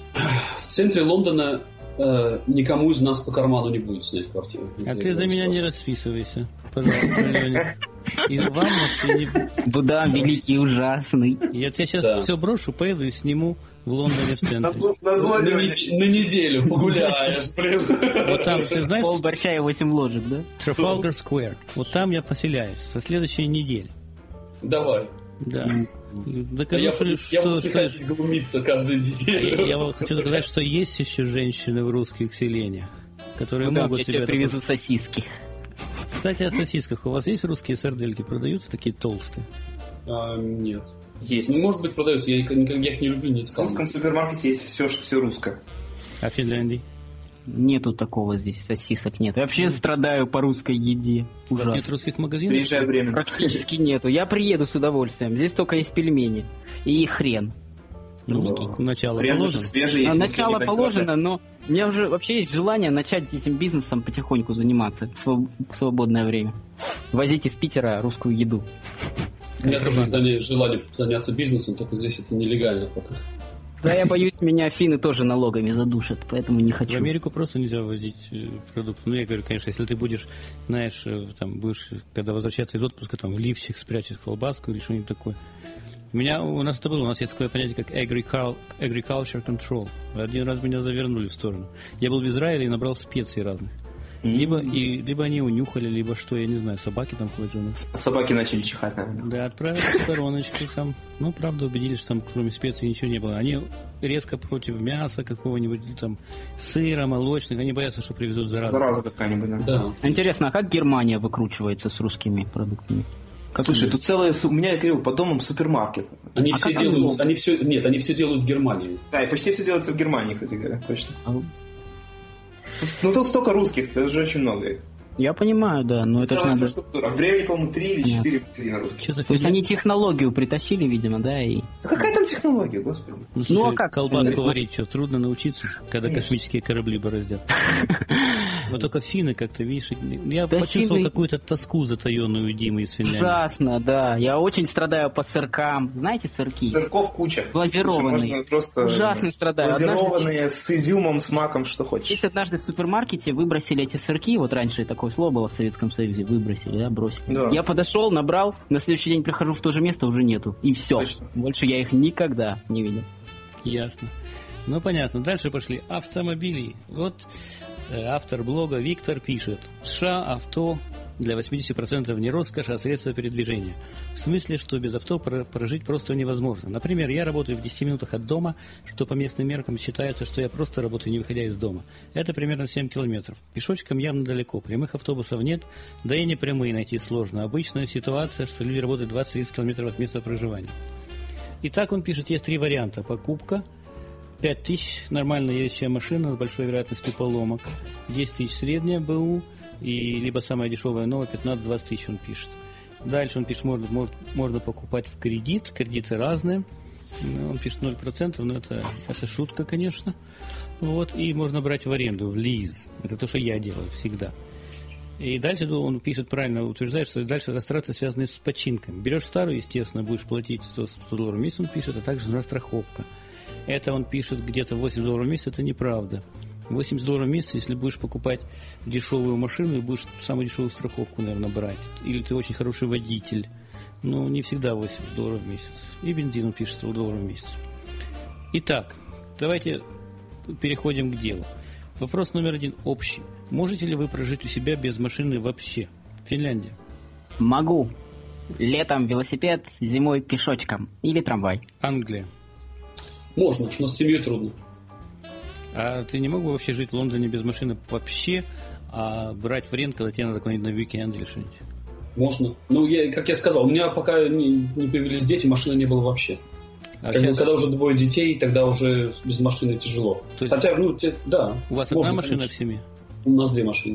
В центре Лондона э, никому из нас по карману не будет снять квартиру. А ты за меня не расписывайся. Пожалуйста, и вам вообще не... Буда великий и ужасный. Я тебе сейчас да. все брошу, поеду и сниму в Лондоне в центре. На, на, на, на неделю погуляешь, блин. Вот там, ты знаешь... Пол борща и восемь ложек, да? Трафалгар Сквер. Вот там я поселяюсь со следующей недели. Давай. Да. Докажу, я, что, я буду приходить глумиться каждую неделю. Я, я хочу сказать, что есть еще женщины в русских селениях, которые ну, могут да, себе... Я тебе привезу такой... сосиски. Кстати, о сосисках. У вас есть русские сардельки? Продаются такие толстые? А, нет. Есть. Ну, может быть, продаются. Я, я их не люблю, не искал. В русском супермаркете есть все, все русское. А в Финляндии? Нету такого здесь, сосисок нет. Я вообще страдаю по русской еде. Ужасно. Нет русских магазинов? Приезжай временно. Практически нету. Я приеду с удовольствием. Здесь только есть пельмени. И хрен. Русский. Ну, начало Хрен положено? Свежий, а, начало положено, но у меня уже вообще есть желание начать этим бизнесом потихоньку заниматься в свободное время. Возить из Питера русскую еду. У меня тоже есть желание заняться бизнесом, только здесь это нелегально пока. Да, я боюсь, меня финны тоже налогами задушат, поэтому не хочу. В Америку просто нельзя возить продукты. Ну, я говорю, конечно, если ты будешь, знаешь, там, будешь, когда возвращаться из отпуска, там, в лифчик спрячешь колбаску или что-нибудь такое. У меня, у нас это было, у нас есть такое понятие, как agriculture control. Один раз меня завернули в сторону. Я был в Израиле и набрал специй разных. Mm-hmm. Либо, и, либо они унюхали, либо что, я не знаю, собаки там ходят. Собаки начали чихать, наверное. Да, отправили в стороночку там. Ну, правда, убедились, что там кроме специй ничего не было. Они резко против мяса какого-нибудь, там, сыра, молочных. Они боятся, что привезут заразу. Зараза какая-нибудь, да. да. Интересно, а как Германия выкручивается с русскими продуктами? Как Слушай, тут целый, у меня, я говорил, по домам супермаркет. Они а все делают, они все, нет, они все делают в Германии. Да, и почти все делается в Германии, кстати говоря, точно. А... Ну, тут столько русских, это же очень много. Я понимаю, да, но это же надо... А в Бремене, по-моему, три или четыре магазина русских. То есть они технологию притащили, видимо, да, и... Да какая там технология, господи? Ну, слушай, ну а как? Колбаску варить, что, трудно научиться, когда космические корабли бороздят? Вот только финны как-то, видишь, я да почувствовал финны... какую-то тоску затаенную Димы из Финляндии. Ужасно, да. Я очень страдаю по сыркам. Знаете сырки? Сырков куча. Глазированные. Просто ужасно страдаю. Глазированные здесь... с изюмом, с маком, что хочешь. Здесь однажды в супермаркете выбросили эти сырки, вот раньше такое слово было в Советском Союзе, выбросили, да, бросили. Да. Я подошел, набрал, на следующий день прихожу в то же место, уже нету. И все. Точно. Больше я их никогда не видел. Ясно. Ну, понятно. Дальше пошли автомобили. Вот э, автор блога Виктор пишет. В США авто для восемьдесят процентов не роскошь, а средство передвижения. В смысле, что без авто прожить просто невозможно. Например, я работаю в десяти минутах от дома, что по местным меркам считается, что я просто работаю, не выходя из дома. Это примерно семь километров. Пешочком явно далеко, прямых автобусов нет, да и не прямые найти сложно. Обычная ситуация, что люди работают двадцать-тридцать километров от места проживания. Итак, он пишет, есть три варианта. Покупка, пять тысяч, нормально ездящая машина с большой вероятностью поломок, десять тысяч средняя БУ, и либо самая дешевая новая, пятнадцать-двадцать тысяч он пишет. Дальше он пишет, можно, может, можно покупать в кредит, кредиты разные. Он пишет ноль процентов, но это, это шутка, конечно. Вот, и можно брать в аренду, в лиз. Это то, что я делаю всегда. И дальше он пишет, правильно утверждает, что дальше растраты связаны с починками. Берешь старую, естественно, будешь платить сто долларов в месяц, он пишет, а также на страховка. Это он пишет где-то восемьдесят долларов в месяц, это неправда. восемьдесят долларов в месяц, если будешь покупать дешевую машину и будешь самую дешевую страховку, наверное, брать. Или ты очень хороший водитель. Ну, не всегда восемьдесят долларов в месяц. И бензин он пишет сто долларов в месяц. Итак, давайте переходим к делу. Вопрос номер один общий. Можете ли вы прожить у себя без машины вообще? Финляндия. Могу. Летом велосипед, зимой пешочком. Или трамвай. Англия. Можно, но с семьей трудно. А ты не мог бы вообще жить в Лондоне без машины вообще, а брать в рент, когда тебе надо куда-нибудь на уикенд или что-нибудь? Можно. Ну, я, как я сказал, у меня пока не, не появились дети, машины не было вообще. А как сейчас... бы, когда уже двое детей, тогда уже без машины тяжело. есть... Хотя, ну, те, да. У вас можно, одна машина конечно. в семье? У нас две машины.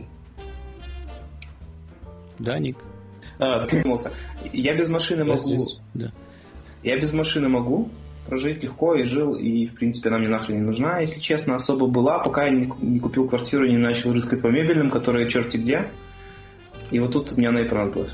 Да, Ник? А, додумался. Я без машины могу... Да. Я без машины могу прожить легко и жил, и, в принципе, она мне нахрен не нужна, если честно, особо была, пока я не, не купил квартиру, не начал рыскать по мебельным, которые черти где. И вот тут мне она и понадобилась.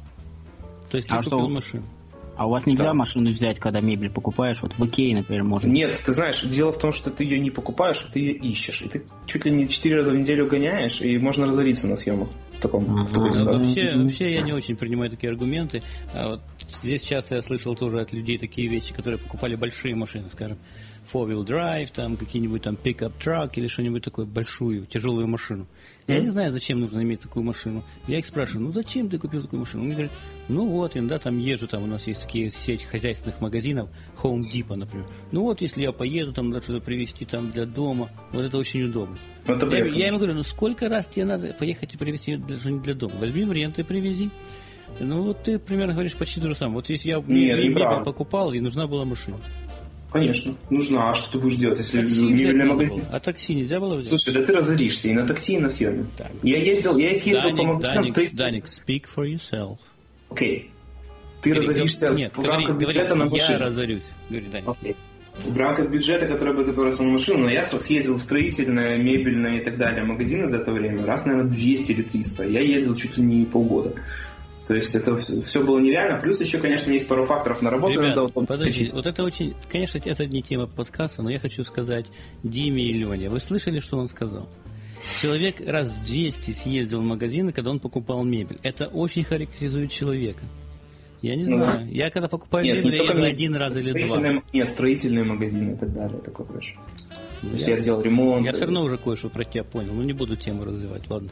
То есть ты а купил что? машину? А у вас нельзя Да. машину взять, когда мебель покупаешь? Вот в Икее, например, можно. Нет, ты знаешь, дело в том, что ты ее не покупаешь, а ты ее ищешь. И ты чуть ли не четыре раза в неделю гоняешь, и можно разориться на съемах. В, таком, в такой Ну, ситуации. вообще, вообще я не очень принимаю такие аргументы. А вот здесь часто я слышал тоже от людей такие вещи, которые покупали большие машины, скажем, four-wheel drive, там какие-нибудь там pick-up truck или что-нибудь такое, большую, тяжелую машину. Я Mm-hmm. не знаю, зачем нужно иметь такую машину. Я их спрашиваю, ну зачем ты купил такую машину? Он мне говорит, ну вот, я да, там езжу, там у нас есть такие сеть хозяйственных магазинов, Home Depot, например. Ну вот, если я поеду, там надо что-то привезти там для дома, вот это очень удобно. Это я, бред, я ему говорю, ну сколько раз тебе надо поехать и привезти даже не для дома? Возьми в рент и привези. Ну вот ты примерно говоришь почти то же самое. Вот если я мебель покупал, и нужна была машина. Конечно, нужна. А что ты будешь делать, если мебельный магазин? А такси нельзя было взять? Слушай, да ты разоришься и на такси, и на съеме. Так. Я ездил, я съездил Даник, по магазинам Даник, строительства. Даник, speak for yourself. Окей. Okay. Ты Перегов... разоришься Нет, в рамках говори, бюджета говори, на машину. Я разорюсь. Говори, Даник. Okay. В рамках бюджета, который бы ты бросил на машину, но я съездил в строительное, мебельное и так далее магазины за это время, раз, наверное, двести или триста. Я ездил чуть ли не полгода. То есть это все было нереально. Плюс еще, конечно, есть пару факторов на работу. Ребят, надо подожди, вот это очень... Конечно, это не тема подкаста, но я хочу сказать Диме и Лене. Вы слышали, что он сказал? Человек раз в двести съездил в магазины, когда он покупал мебель. Это очень характеризует человека. Я не знаю. Ну, я когда покупаю нет, мебель, я еду один раз или два. Нет, строительные магазины и так далее. Такое, конечно. То есть я делал ремонт. Я все равно уже кое-что про тебя понял. Ну, не буду тему развивать, ладно.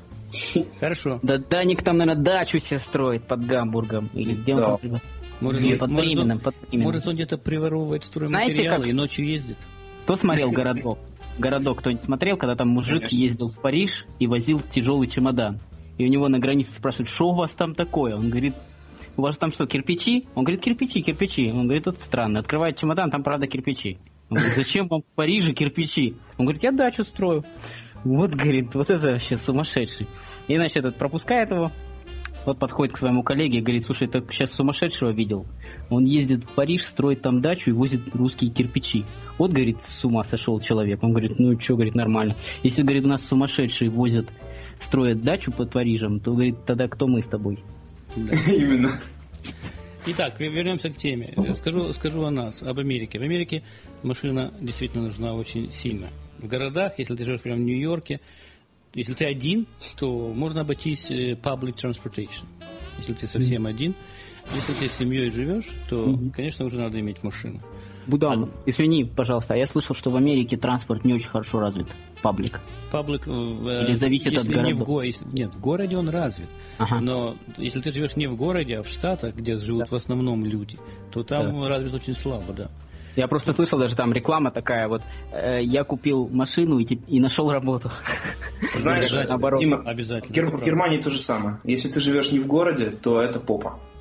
Хорошо. Да Даник там, наверное, дачу себе строит под Гамбургом. Или где да. он там? Может, Нет, под может, Бременом, он, под Бременом. Может, он где-то приворовывает стройматериалы как... и ночью ездит? Кто смотрел «Городок»? «Городок» кто-нибудь смотрел, когда там мужик Конечно. ездил в Париж и возил тяжелый чемодан. И у него на границе спрашивают, что у вас там такое? Он говорит, у вас там что, кирпичи? Он говорит, кирпичи, кирпичи. Он говорит, это странно. Открывает чемодан, там правда кирпичи. Он говорит, зачем вам в Париже кирпичи? Он говорит, я дачу строю. Вот, говорит, вот это вообще сумасшедший. И, значит, этот пропускает его, вот подходит к своему коллеге и говорит, слушай, ты сейчас сумасшедшего видел? Он ездит в Париж, строит там дачу и возит русские кирпичи. Вот, говорит, с ума сошел человек. Он говорит, ну что, говорит, нормально. Если, говорит, у нас сумасшедшие возят, строят дачу под Парижем, то, говорит, тогда кто мы с тобой? Именно. Итак, вернемся к теме. Скажу, скажу о нас, об Америке. В Америке машина действительно нужна очень сильно. В городах, если ты живешь прямо в Нью-Йорке, если ты один, то можно обойтись public transportation. Если ты совсем mm-hmm. один. Если ты с семьей живешь, то, mm-hmm. конечно, уже надо иметь машину. Будан, а... извини, пожалуйста, а я слышал, что в Америке транспорт не очень хорошо развит. Паблик. Паблик... Или зависит если от города? Не в го... если... Нет, в городе он развит. Ага. Но если ты живешь не в городе, а в Штатах, где живут да. в основном люди, то там да. развит очень слабо, да. Я просто слышал, даже там реклама такая вот, э, я купил машину и, и нашел работу. Знаешь, Дима, обязательно. В, Гер- в Германии то же самое. Если ты живешь не в городе, то это попа.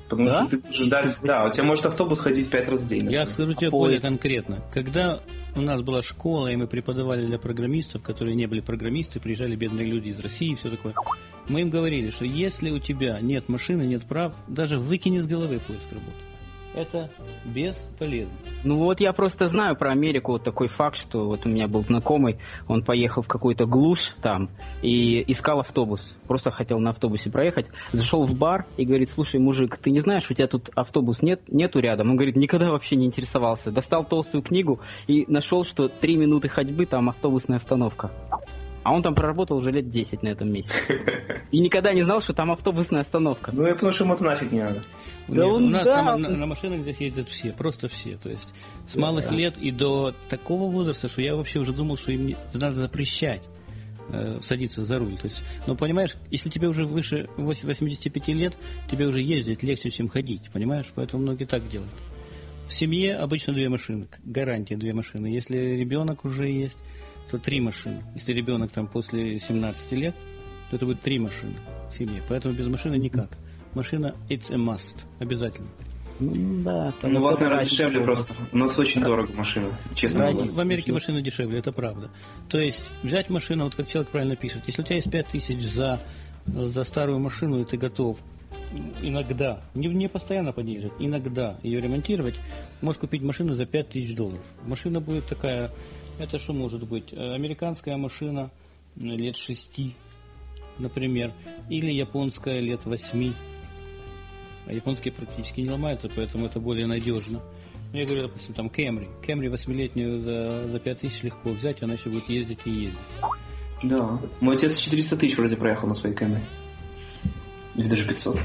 Потому да? что ты ждать... Да, у тебя может автобус ходить пять раз в день. Я скажу тебе более конкретно. Когда у нас была школа, и мы преподавали для программистов, которые не были программисты, приезжали бедные люди из России и все такое, мы им говорили, что если у тебя нет машины, нет прав, даже выкини с головы поиск работы. Это бесполезно. Ну вот я просто знаю про Америку вот такой факт, что вот у меня был знакомый, он поехал в какой-то глушь там и искал автобус. Просто хотел на автобусе проехать. Зашел в бар и говорит: слушай, мужик, ты не знаешь, у тебя тут автобус нет, нету рядом? Он говорит: никогда вообще не интересовался. Достал толстую книгу и нашел, что три минуты ходьбы там автобусная остановка. А он там проработал уже лет десять на этом месте. И никогда не знал, что там автобусная остановка. Ну, потому что ему это нафиг не надо. Да Нет, он, у нас да. на, на, на машинах здесь ездят все, просто все. То есть с да, малых да. лет и до такого возраста, что я вообще уже думал, что им не, надо запрещать э, садиться за руль. То есть, ну, понимаешь, если тебе уже выше восьмидесяти пяти лет, тебе уже ездить легче, чем ходить, понимаешь? Поэтому многие так делают. В семье обычно две машины, гарантия две машины. Если ребенок уже есть, то три машины. Если ребенок там после семнадцати лет, то это будет три машины в семье. Поэтому без машины никак. Машина it's a must. Обязательно. Ну, да, ну, у вас, наверное, дешевле просто. У нас очень дорого машина, честно говоря. В Америке машины дешевле, это правда. То есть взять машину, вот как человек правильно пишет, если у тебя есть пять тысяч за, за старую машину, и ты готов иногда, не, не постоянно подъезжать, иногда ее ремонтировать, можешь купить машину за пять тысяч долларов. Машина будет такая, это что может быть? Американская машина лет шести, например, или японская лет восьми. А японские практически не ломаются, поэтому это более надежно. Я говорю, допустим, там Camry. Camry восьмилетнюю за, за пять тысяч легко взять, она еще будет ездить и ездить. Да. Мой отец четыреста тысяч вроде проехал на своей Camry. Или даже пятьсот.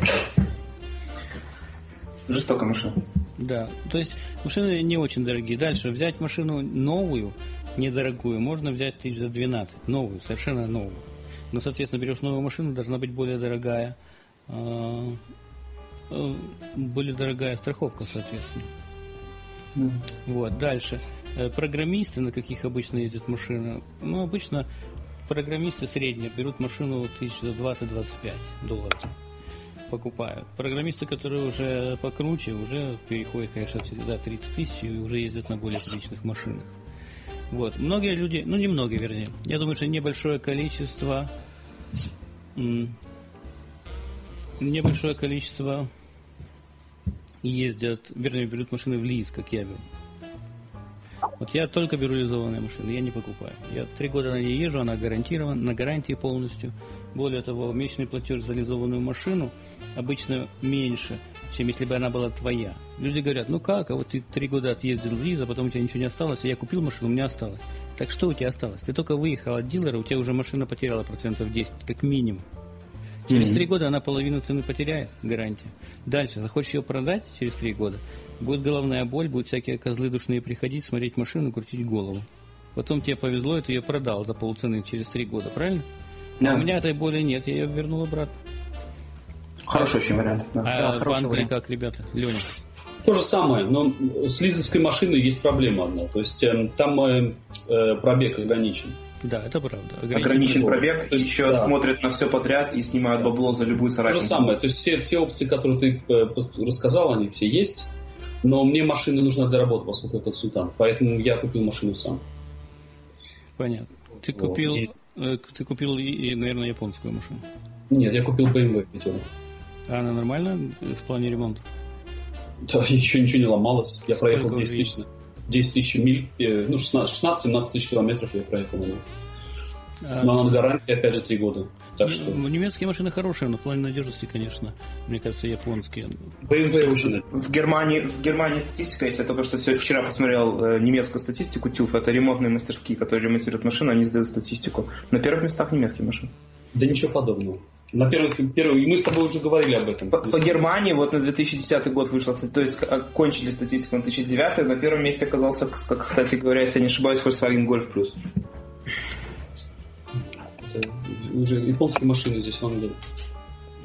Жестокая машина. Да. То есть машины не очень дорогие. Дальше взять машину новую, недорогую, можно взять тысяч за двенадцать. Новую, совершенно новую. Но, соответственно, берешь новую машину, должна быть более дорогая. Более дорогая страховка, соответственно. Mm. Вот, дальше. Программисты, на каких обычно ездят машины? Ну, обычно программисты средние берут машину тысяч за двадцать-двадцать пять долларов. Покупают. Программисты, которые уже покруче, уже переходят, конечно, за тридцать тысяч и уже ездят на более приличных машинах. Вот. Многие люди, ну, немного, вернее. Я думаю, что небольшое количество м- небольшое количество ездят, вернее, берут машины в лиз, как я беру. Вот я только беру лизованные машины, я не покупаю. Я три года на ней езжу, она гарантирована, на гарантии полностью. Более того, месячный платеж за лизованную машину обычно меньше, чем если бы она была твоя. Люди говорят: ну как, а вот ты три года отъездил в лиз, а потом у тебя ничего не осталось, а я купил машину, у меня осталось. Так что у тебя осталось? Ты только выехал от дилера, у тебя уже машина потеряла процентов десять, как минимум. Через три mm-hmm. года она половину цены потеряет, гарантия. Дальше, захочешь ее продать через три года, будет головная боль, будут всякие козлы душные приходить, смотреть машину, крутить голову. Потом тебе повезло, и ты ее продал за полцены через три года, правильно? Yeah. А у меня этой боли нет, я ее вернул обратно. Хороший очень вариант. Да. А да, в Англии как, ребята? Леня? То же самое, но с лизовской машиной есть проблема одна. То есть э, там э, э, пробег ограничен. Да, это правда. Ограничен, ограничен пробег, то есть, еще да. смотрят на все подряд и снимают бабло за любую царапину. То же самое, то есть все, все опции, которые ты э, рассказал, они все есть, но мне машина нужна для работы, поскольку я консультант, поэтому я купил машину сам. Понятно. Ты вот. купил, э, ты купил, и, и, наверное, японскую машину? Нет, я купил бэ эм вэ пятерку. А она нормальная в плане ремонта? Да, еще ничего не ломалось. Я Сколько проехал десять тысяч. десять тысяч миль, ну, шестнадцать-семнадцать тысяч километров я проехал на ней. А, но она на гарантии, опять же, три года. Так ну, что... Немецкие машины хорошие, но в плане надежности, конечно, мне кажется, японские. бэ эм вэ очень... В Германии, в Германии статистика, если я только что вчера посмотрел э, немецкую статистику, ТЮФ, это ремонтные мастерские, которые ремонтируют машины, они сдают статистику. На первых местах немецкие машины. Да ничего подобного. На первый, первый, мы с тобой уже говорили об этом. По, по Германии вот на две тысячи десятый год вышла, то есть кончили статистику на две тысячи девятый, на первом месте оказался, как, кстати говоря, если я не ошибаюсь, Volkswagen Golf Plus. Это уже японские машины здесь в Англии.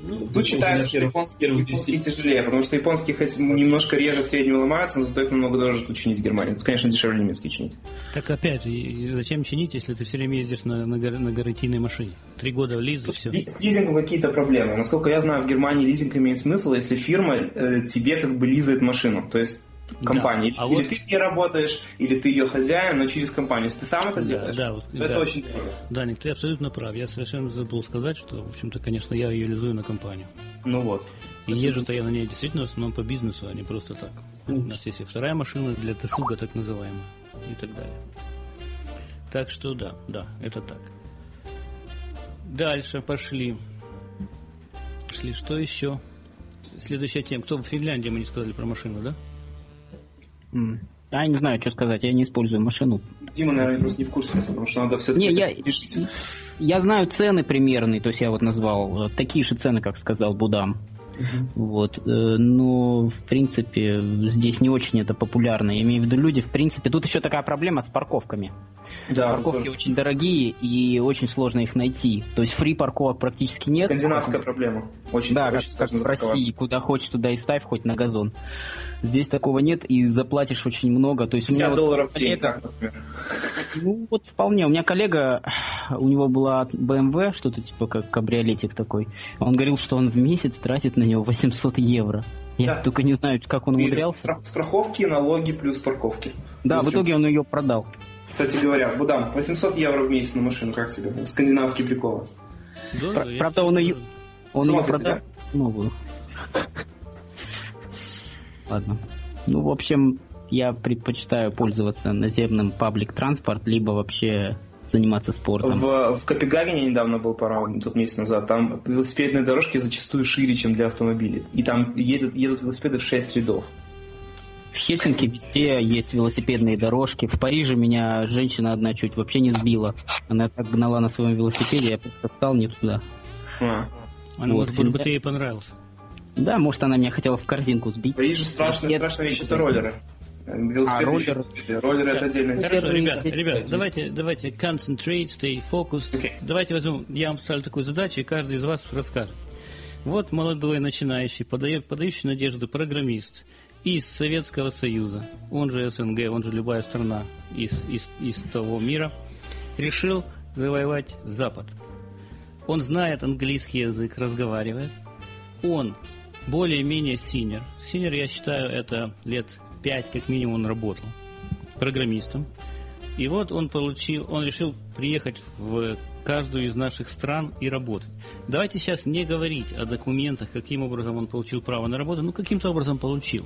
Ну, тут считается, что японские, японские тяжелее, потому что японские хоть немножко реже среднего ломаются, но зато их намного дороже тут чинить в Германии. Тут, конечно, дешевле немецкие чинить. Так опять же, зачем чинить, если ты все время ездишь на, на, на гарантийной машине? Три года в лизу, все. С лизингом какие-то проблемы. Насколько я знаю, в Германии лизинг имеет смысл, если фирма э, тебе как бы лизает машину. То есть компания. Да. А или вот... ты не работаешь, или ты ее хозяин, но через компанию. Если ты сам это да, делаешь, да, вот, это да. очень дорого. Даник, ты абсолютно прав. Я совершенно забыл сказать, что, в общем-то, конечно, я ее лизую на компанию. Ну вот. И езжу-то я на ней действительно в основном по бизнесу, а не просто так. Mm. У нас есть и вторая машина для досуга, так называемая, и так далее. Так что да, да, это так. Дальше пошли. Пошли, что еще? Следующая тема. Кто в Финляндии, мы не сказали про машину, да? Mm. А, я не знаю, что сказать, я не использую машину. Дима, наверное, просто не в курсе, потому что надо все-таки... Не, я, я знаю цены примерные, то есть я вот назвал такие же цены, как сказал Будам. Uh-huh. Вот. Но, в принципе, здесь не очень это популярно. Я имею в виду люди, в принципе... Тут еще такая проблема с парковками. Да, парковки тоже очень дорогие, и очень сложно их найти. То есть фри парковок практически нет. Скандинавская проблема. Очень да, очень как, как в России. Куда хочешь, туда и ставь, хоть на газон. Здесь такого нет, и заплатишь очень много. То есть у меня долларов вот коллега, так, например. Ну, вот вполне. У меня коллега, у него была бэ эм вэ, что-то типа как кабриолетик такой. Он говорил, что он в месяц тратит на него восемьсот евро. Я да. только не знаю, как он умудрялся. Страховки, налоги плюс парковки. Да, плюс в итоге он ее продал. Кстати говоря, Будам, восемьсот евро в месяц на машину, как тебе? Скандинавские приколы. Да, Про- правда, он ее, он ее продал новую. Ладно. Ну, в общем, я предпочитаю пользоваться наземным паблик-транспорт, либо вообще заниматься спортом. В, в Копенгагене недавно был пора, тут месяц назад, там велосипедные дорожки зачастую шире, чем для автомобилей. И там едут, едут велосипеды в шесть рядов. В Хельсинки везде есть велосипедные дорожки. В Париже меня женщина одна чуть вообще не сбила. Она так гнала на своем велосипеде, я просто встал не туда. А. Она, вот, может быть, ей понравился. Да, может, она меня хотела в корзинку сбить. В Париже страшная, Нет, страшная вещь — это роллеры. Велосипеды а, роллеры. Роллеры — это отдельная история. Хорошо, ребят, ребят, давайте, давайте concentrate, stay focused. Okay. Давайте возьмем, я вам ставлю такую задачу, и каждый из вас расскажет. Вот молодой начинающий, подает, подающий надежду программист из Советского Союза, он же эс эн гэ, он же любая страна из, из, из того мира, решил завоевать Запад. Он знает английский язык, разговаривает. Он более-менее синьор. Синьор, я считаю, это лет пять как минимум он работал программистом. И вот он получил, он решил приехать в каждую из наших стран и работать. Давайте сейчас не говорить о документах, каким образом он получил право на работу, ну каким-то образом получил.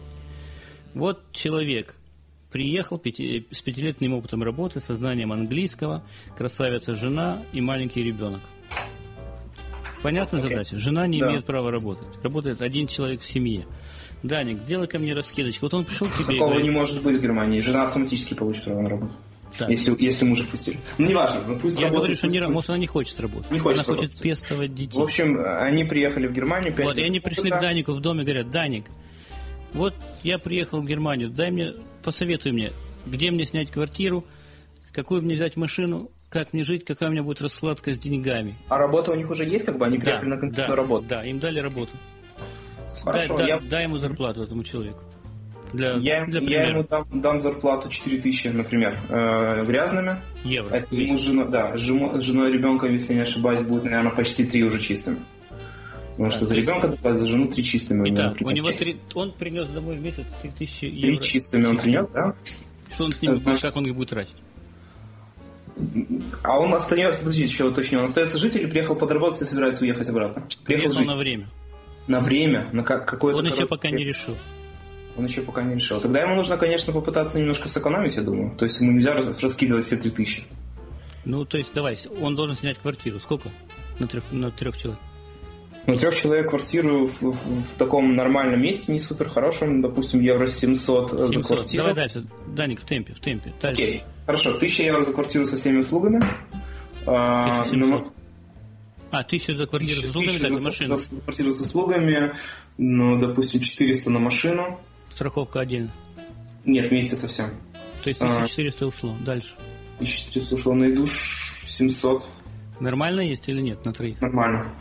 Вот человек приехал пяти, с пятилетним опытом работы, со знанием английского, красавица жена и маленький ребенок. Понятная okay. задача? Жена не да. имеет права работать. Работает один человек в семье. Даник, делай ко мне раскидочку. Вот он пришел к тебе. Такого и говорит... не может быть в Германии. Жена автоматически получит право на работу. Если, если мужа впустили. Ну, неважно. Ну, пусть Я работает, говорю, что пусть не, пусть. может, она не хочет работать. Не хочет она работать. хочет пестовать детей. В общем, они приехали в Германию. Вот, и они пришли туда. к Данику в дом и говорят: Даник, вот я приехал в Германию, дай мне, посоветуй мне, где мне снять квартиру, какую мне взять машину, как мне жить, какая у меня будет раскладка с деньгами. А работа у них уже есть, как бы они приехали да, на конкретную да, работу? Да, им дали работу. Хорошо, дай, я... дай, дай ему зарплату этому человеку. Для, я, для я ему дам, дам зарплату четыре тысячи, например, э, грязными. Евро. Это ему с женой, да, с женой и ребенком, если не ошибаюсь, будет, наверное, почти три уже чистыми. Потому да, что за ребенка, за жену три чистыми. Итак, у него три, он принес домой в месяц три тысячи евро. Три чистыми он принес, да? Что он с ним, значит, как он их будет тратить? А он остается, подождите, еще уточню, он остается жить или приехал подработать и собирается уехать обратно? Приехал, приехал на время. На время? На как, какое-то он еще пока не решил. Он еще пока не решил. Тогда ему нужно, конечно, попытаться немножко сэкономить, я думаю. То есть ему нельзя раскидывать все три тысячи. Ну, то есть, давай, он должен снять квартиру. Сколько? На трех, на трех человек? На трех человек квартиру в, в, в таком нормальном месте, не супер хорошем, допустим, евро семьсот, семьсот за квартиру. Давай дальше. Даник, в темпе, в темпе. Дальше. Окей, хорошо. тысяча евро за квартиру со всеми услугами. тысяча семьсот. А, тысяча за квартиру с услугами, так, за машину. За, за квартиру с услугами, ну, допустим, четыреста на машину. Страховка отдельно? Нет, вместе совсем. То есть тысяча четыреста а, ушло. Дальше? тысяча четыреста ушло на еду, семьсот. Нормально есть или нет на троих? Нормально.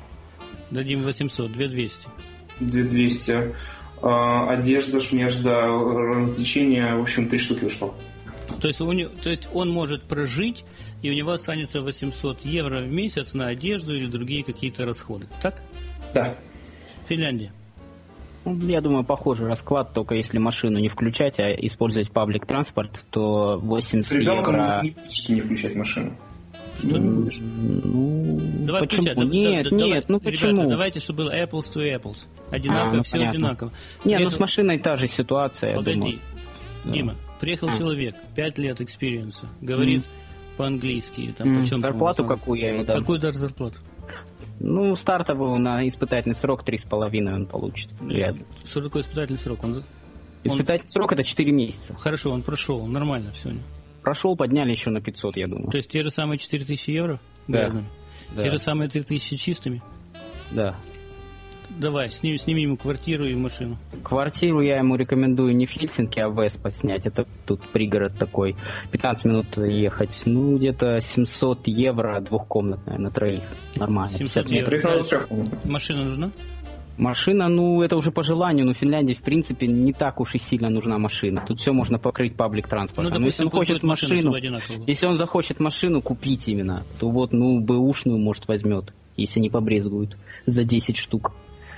Дадим восемьсот, две тысячи двести. две тысячи двести. А, одежда, шмежда, развлечения, в общем, три штуки ушло. То есть, у него, то есть он может прожить, и у него останется восемьсот евро в месяц на одежду или другие какие-то расходы. Так? Да. Финляндия. Я думаю, похожий расклад, только если машину не включать, а использовать паблик транспорт, то восемьдесят евро... не будешь не включать машину. Что не будешь? Ну, давай почему? Включать. Нет, да, нет, давай, ну почему? Ребята, давайте, чтобы было apples to apples. Одинаково, а, ну, все понятно. одинаково. Не, Приехал... ну с машиной та же ситуация, Погоди, я думаю. Дима, приехал а. человек, пять лет экспириенса, говорит mm. по-английски. Там, mm. по чем, зарплату какую я ему дам? Какую даже зарплату? Ну, стартовую на испытательный срок три с половиной он получит. Грязно. Что такое испытательный срок? Он... Испытательный он... срок это четыре месяца. Хорошо, он прошел, нормально все. Прошел, подняли еще на пятьсот, я думаю. То есть те же самые четыре тысячи евро? Да. да. Те же самые три тысячи чистыми? Да. Давай, сними, сними ему квартиру и машину. Квартиру я ему рекомендую не в Хельсинки, а в Эспо снять. Это тут пригород такой. пятнадцать минут ехать. Ну, где-то семьсот евро двухкомнатная на троих. Нормально. семьсот евро. Машина нужна? Машина, ну, это уже по желанию, но в Финляндии, в принципе, не так уж и сильно нужна машина. Тут все можно покрыть паблик транспортом. Ну, допустим, но если он хочет машину, если он захочет машину купить именно, то вот, ну, бэушную, может, возьмет, если не побрезгуют, за десять штук.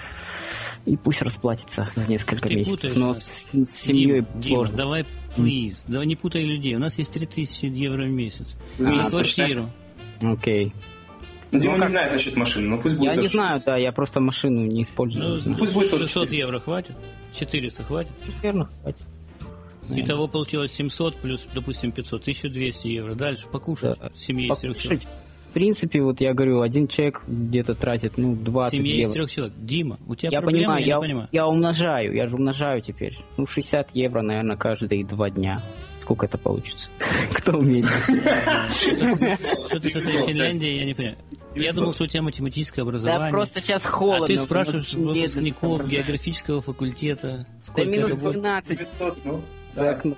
И пусть расплатится за несколько Ты месяцев. Но с, с семьей Дим, сложно. Дим, давай, please, давай не путай людей. У нас есть три тысячи евро в месяц. А, квартиру. Окей. Ну, Дима не знает насчет машины, но пусть будет... Я не знаю, да, я просто машину не использую. Ну, пусть будет шестьсот евро хватит? четыреста хватит? Наверное, хватит. Итого получилось семьсот плюс, допустим, пятьсот, тысяча двести евро. Дальше покушать да. в семье из трех человек. В принципе, вот я говорю, один человек где-то тратит, ну, двадцать евро. Семья из трех человек. Дима, у тебя я проблемы, понимаю, я, я, не понимаю. Я умножаю, я же умножаю теперь. Ну, шестьдесят евро, наверное, каждые два дня. Сколько это получится? Кто умеет? Что ты с этой Финляндией, я не понимаю. Я думал, что у тебя математическое образование. Да просто сейчас холодно. А ты спрашиваешь выпускников географического факультета. Да минус двенадцать. За окном.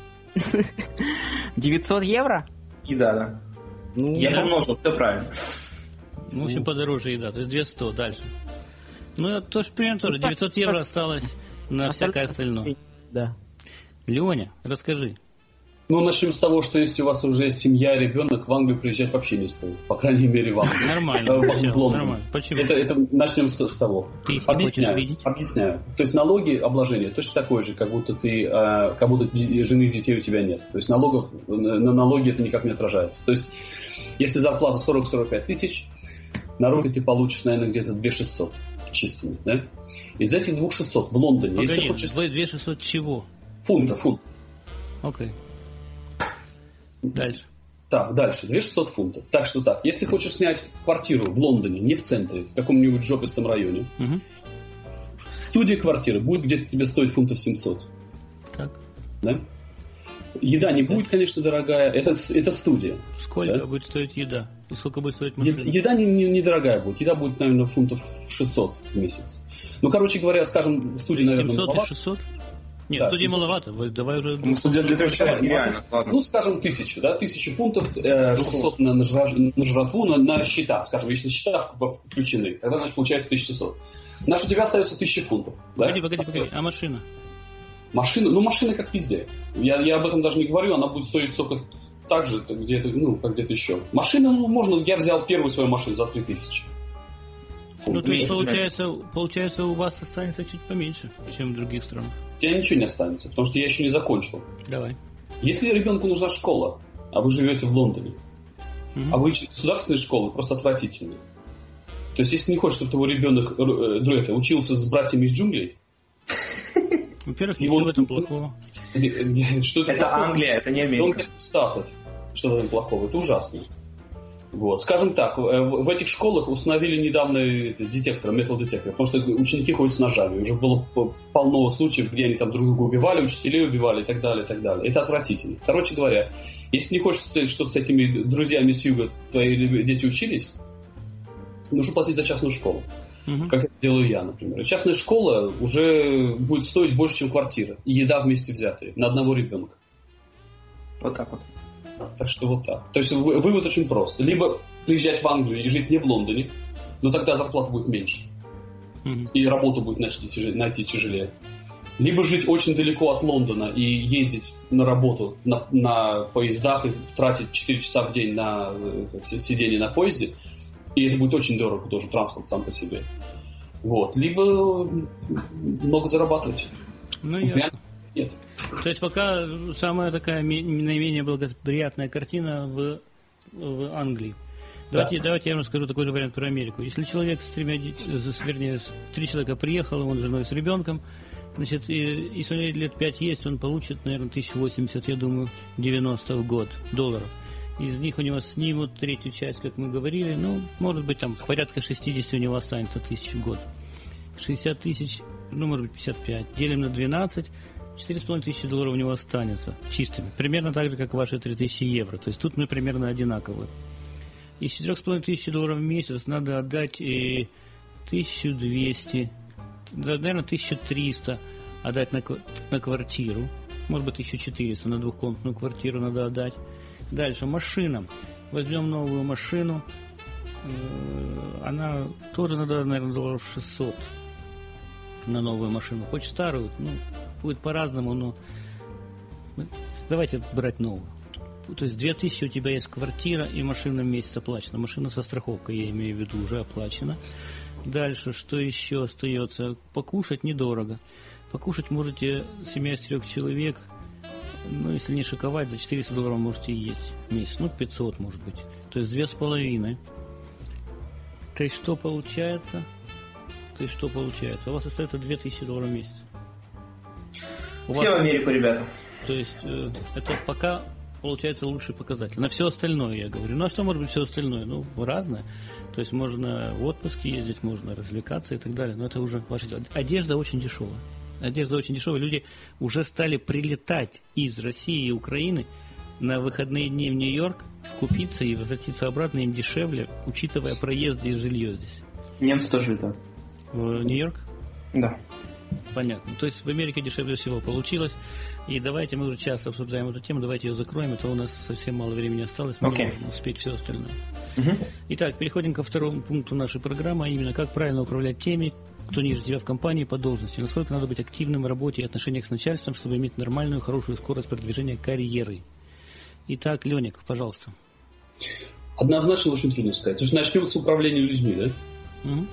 девятьсот евро? Еда, да. Ну, я помножил, все правильно. Ну, в общем, подороже еда, то есть двести дальше. Ну, это тоже примерно тоже. девятьсот евро осталось на всякое остальное. Да. Леня, расскажи. Ну, начнем с того, что если у вас уже есть семья и ребенок, в Англию приезжать вообще не стоит. По крайней мере, вам. Нормально. Нормально. Почему? Это, это начнем с, с того. Ты их объясняю, не хочешь видеть? Объясняю. То есть налоги, обложение точно такое же, как будто ты, э, как будто жены и детей у тебя нет. То есть налогов, на налоги это никак не отражается. То есть, если зарплата сорок - сорок пять тысяч, на руки ты получишь, наверное, где-то две тысячи шестьсот чистыми, да? Из этих две тысячи шестьсот в Лондоне, Погоди, если хочешь... две тысячи шестьсот чего? Фунта, фунт. Окей. Дальше. Так, дальше. две тысячи шестьсот фунтов. Так что так, если хочешь снять квартиру в Лондоне, не в центре, в каком-нибудь жопистом районе, угу. студия квартиры будет где-то тебе стоить фунтов семьсот. Так. Да? Еда не будет, конечно, дорогая. Это, это студия. Сколько да? будет стоить еда? И сколько будет стоить машина? Еда не, не, не дорогая будет. Еда будет, наверное, фунтов шестьсот в месяц. Ну, короче говоря, скажем, студия, наверное, семьсот и шестьсот? Нет, да, студии маловато. Давай уже... Ну, студия для трех человек нереально. Ну, скажем, тысячу, да? Тысячу фунтов, э, шестьсот на, на, на жратву, на, на счета. Скажем, если счета включены, тогда, значит, получается тысяча шестьсот. Значит, у тебя остается тысяча фунтов. Погоди, да? погоди, погоди. А машина? Машина, ну, машина как везде. Я, я об этом даже не говорю, она будет стоить столько так же, где-то, ну, как где-то еще. Машина, ну, можно, я взял первую свою машину за три тысячи. Ну, то есть, получается, получается, у вас останется чуть поменьше, чем в других странах. У тебя ничего не останется, потому что я еще не закончил. Давай. Если ребенку нужна школа, а вы живете в Лондоне, угу. а вы государственные школы просто отвратительные. То есть, если не хочешь, чтобы твой ребенок э, учился с братьями из джунглей, во-первых, ничего в этом плохого. Что это плохого? Англия, это не Америка. Что в этом плохого? Это ужасно. Вот. Скажем так, в этих школах установили недавно детектор, метал-детектор, потому что ученики ходят с ножами. Уже было полно случаев, где они там друг друга убивали, учителей убивали и так далее, и так далее. Это отвратительно. Короче говоря, если не хочешь, чтобы с этими друзьями с юга твои дети учились, нужно платить за частную школу. Угу. Как это делаю я, например. И частная школа уже будет стоить больше, чем квартира. И еда вместе взятая на одного ребенка. Вот так вот. Так что вот так. То есть вывод очень прост. Либо приезжать в Англию и жить не в Лондоне, но тогда зарплата будет меньше. mm-hmm. и работу будет найти, тяжелее, найти тяжелее. Либо жить очень далеко от Лондона и ездить на работу на, на поездах и тратить четыре часа в день на это, сидение на поезде, и это будет очень дорого тоже, транспорт сам по себе. Вот. Либо много зарабатывать. Ну, ясно. Нет. То есть пока самая такая наименее благоприятная картина в, в Англии. Давайте, да. давайте я вам расскажу такой же вариант про Америку. Если человек с тремя детьми, вернее, три человека приехал, он с женой, с ребенком, значит, и, если у него лет пять есть, он получит, наверное, тысяча восемьдесят, я думаю, девяносто в год долларов. Из них у него снимут третью часть, как мы говорили, ну, может быть, там порядка шестьдесят у него останется тысяч в год. шестьдесят тысяч, ну, может быть, пятьдесят пять. Делим на двенадцать, четыре с половиной тысячи долларов у него останется чистыми. Примерно так же, как ваши три тысячи евро. То есть тут мы примерно одинаковые. Из четырех с половиной тысяч долларов в месяц надо отдать и тысячу двести, наверное, тысячу триста отдать на, на квартиру. Может быть, тысячу четыреста на двухкомнатную квартиру надо отдать. Дальше машина. Возьмем новую машину. Она тоже надо, наверное, долларов шестьсот на новую машину. Хоть старую, ну, будет по-разному, но давайте брать новую. То есть две тысячи у тебя есть квартира и машина в месяц оплачена. Машина со страховкой, я имею в виду, уже оплачена. Дальше, что еще остается? Покушать недорого. Покушать можете, семья из трех человек, ну, если не шиковать, за четыреста долларов можете есть в месяц. Ну, пятьсот, может быть. То есть две с половиной. То есть что получается? То есть что получается? У вас остается две тысячи долларов в месяц. У Все вас... в Америку, ребята. То есть э, это пока получается лучший показатель. На все остальное я говорю. Ну а что может быть все остальное? Ну, разное. То есть можно в отпуск ездить, можно развлекаться и так далее. Но это уже ваше дело. Одежда очень дешевая. Одежда очень дешевая. Люди уже стали прилетать из России и Украины на выходные дни в Нью-Йорк, скупиться и возвратиться обратно им дешевле, учитывая проезды и жилье здесь. Немцы тоже летают. В Нью-Йорк? Да. Понятно. То есть в Америке дешевле всего получилось. И давайте, мы уже часто обсуждаем эту тему, давайте ее закроем, а то у нас совсем мало времени осталось, мы okay. можем успеть все остальное. Uh-huh. Итак, переходим ко второму пункту нашей программы, а именно как правильно управлять теми, кто ниже тебя в компании по должности. Насколько надо быть активным в работе и отношениях с начальством, чтобы иметь нормальную, хорошую скорость продвижения карьеры. Итак, Леник, пожалуйста. Однозначно очень трудно сказать. То есть начнем с управления людьми, да? Uh-huh.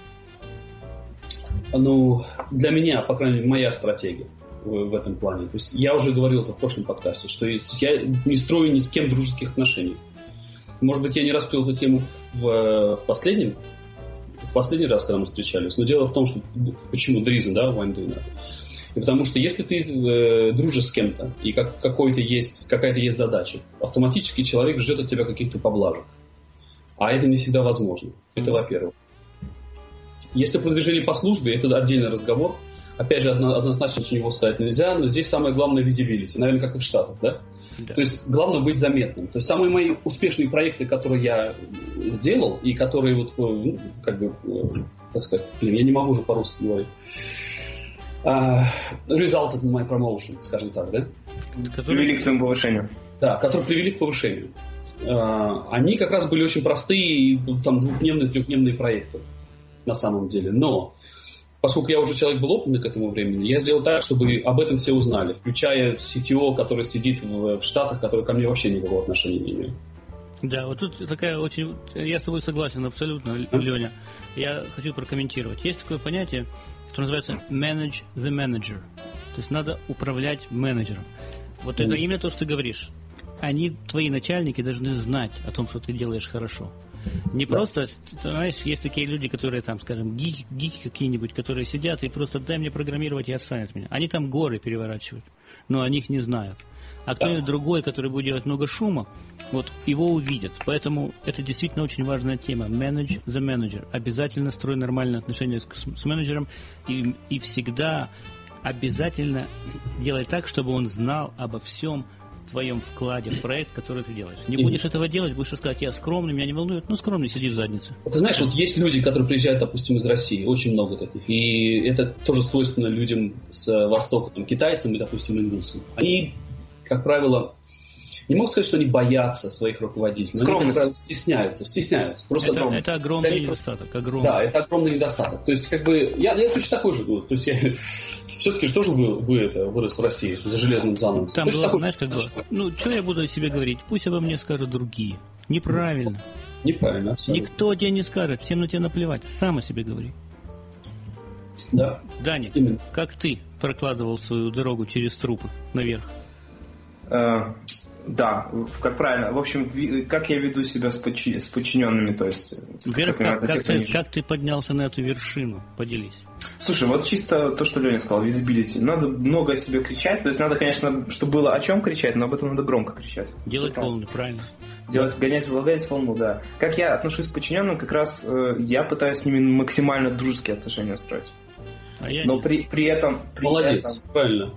Ну, для меня, по крайней мере, моя стратегия в, в этом плане. То есть я уже говорил это в прошлом подкасте, что я не строю ни с кем дружеских отношений. Может быть, я не раскрыл эту тему в, в последнем, в последний раз, когда мы встречались. Но дело в том, что почему the reason, да, why doing that? И потому что если ты э, дружишь с кем-то и как, какой-то есть, какая-то есть задача, автоматически человек ждет от тебя каких-то поблажек. А это не всегда возможно. Это во-первых. Если продвижение по службе, это отдельный разговор. Опять же, однозначно ничего сказать нельзя, но здесь самое главное visibility, наверное, как и в Штатах, да? Да. То есть главное быть заметным. То есть самые мои успешные проекты, которые я сделал, и которые вот, ну, как бы, как сказать, блин, я не могу уже по-русски говорить. Uh, resulted in my promotion, скажем так, да? Привели к твоему повышению. Да, которые привели к повышению. Uh, они как раз были очень простые, там, двухдневные, трехдневные проекты. На самом деле. Но, поскольку я уже человек был опытный к этому времени, я сделал так, чтобы об этом все узнали, включая си ти о, который сидит в, в Штатах, который ко мне вообще никакого отношения не имеет. Да, вот тут такая очень... Я с тобой согласен абсолютно, а? Леня. Я хочу прокомментировать. Есть такое понятие, что называется manage the manager. То есть надо управлять менеджером. Вот mm. это именно то, что ты говоришь. Они, твои начальники, должны знать о том, что ты делаешь хорошо. Не да. просто, ты знаешь, есть такие люди, которые там, скажем, гики, гики какие-нибудь, которые сидят и просто дай мне программировать и отстанет меня. Они там горы переворачивают, но о них не знают. А кто-нибудь да. другой, который будет делать много шума, вот его увидят. Поэтому это действительно очень важная тема. Manage the manager. Обязательно строй нормальные отношения с, с менеджером и, и всегда обязательно делай так, чтобы он знал обо всем твоем вкладе в проект, который ты делаешь. Не будешь этого делать, будешь сказать, я скромный, меня не волнует, ну скромный, сиди в заднице. Ты знаешь, вот есть люди, которые приезжают, допустим, из России, очень много таких, и это тоже свойственно людям с Востока, там, китайцам и, допустим, индусам. Они, как правило, не могу сказать, что они боятся своих руководителей, но они, как правило, стесняются, стесняются. Просто это, это огромный это, недостаток. Огромный. Да, это огромный недостаток. То есть, как бы, я, я точно такой же был. То есть, я все-таки же тоже вы, вы это, вырос в России за железным занавесом. Там было, такой... знаешь, как было? Ну, что я буду о себе говорить? Пусть обо мне скажут другие. Неправильно. Неправильно, абсолютно. Никто тебе не скажет, всем на тебя наплевать. Сам о себе говори. Да. Даник, именно. Как ты прокладывал свою дорогу через трупы наверх? Uh, да, как правильно. В общем, как я веду себя с, подчи... с подчиненными, то есть... Вверх, как, как, как, ты, как ты поднялся на эту вершину? Поделись. Слушай, вот чисто то, что Леня сказал, visibility. Надо много о себе кричать. То есть надо, конечно, чтобы было о чем кричать, но об этом надо громко кричать. Делать волны, правильно. Делать, гонять, влагать волну, да. Как я отношусь к подчиненным, как раз э, я пытаюсь с ними максимально дружеские отношения строить. А я но нет. при, при этом... При Молодец, этом... правильно.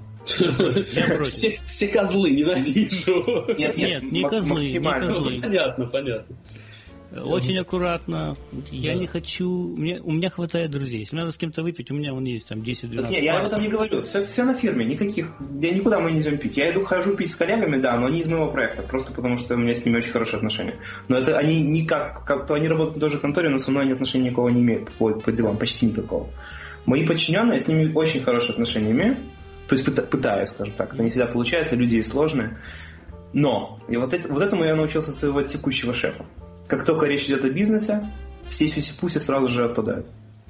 Все, все козлы ненавижу. Нет, нет, не козлы, не козлы. Понятно, понятно. Очень аккуратно. Я да. не хочу... Мне, у меня хватает друзей. Если надо с кем-то выпить, у меня вон есть там десять-двенадцать. Нет, я об этом не говорю. Все, все на фирме. Никаких... Я никуда мы не идем пить. Я иду, хожу пить с коллегами, да, но они из моего проекта. Просто потому, что у меня с ними очень хорошие отношения. Но это они никак... Как, то они работают в той же конторе, но со мной они отношения никакого не имеют по, по делам. Почти никакого. Мои подчиненные, я с ними очень хорошие отношения имею. То есть пытаюсь, скажем так. Это не всегда получается, люди сложные. Но и вот, это, вот этому я научился своего текущего шефа. Как только речь идет о бизнесе, все сюси-пуси сразу же отпадают.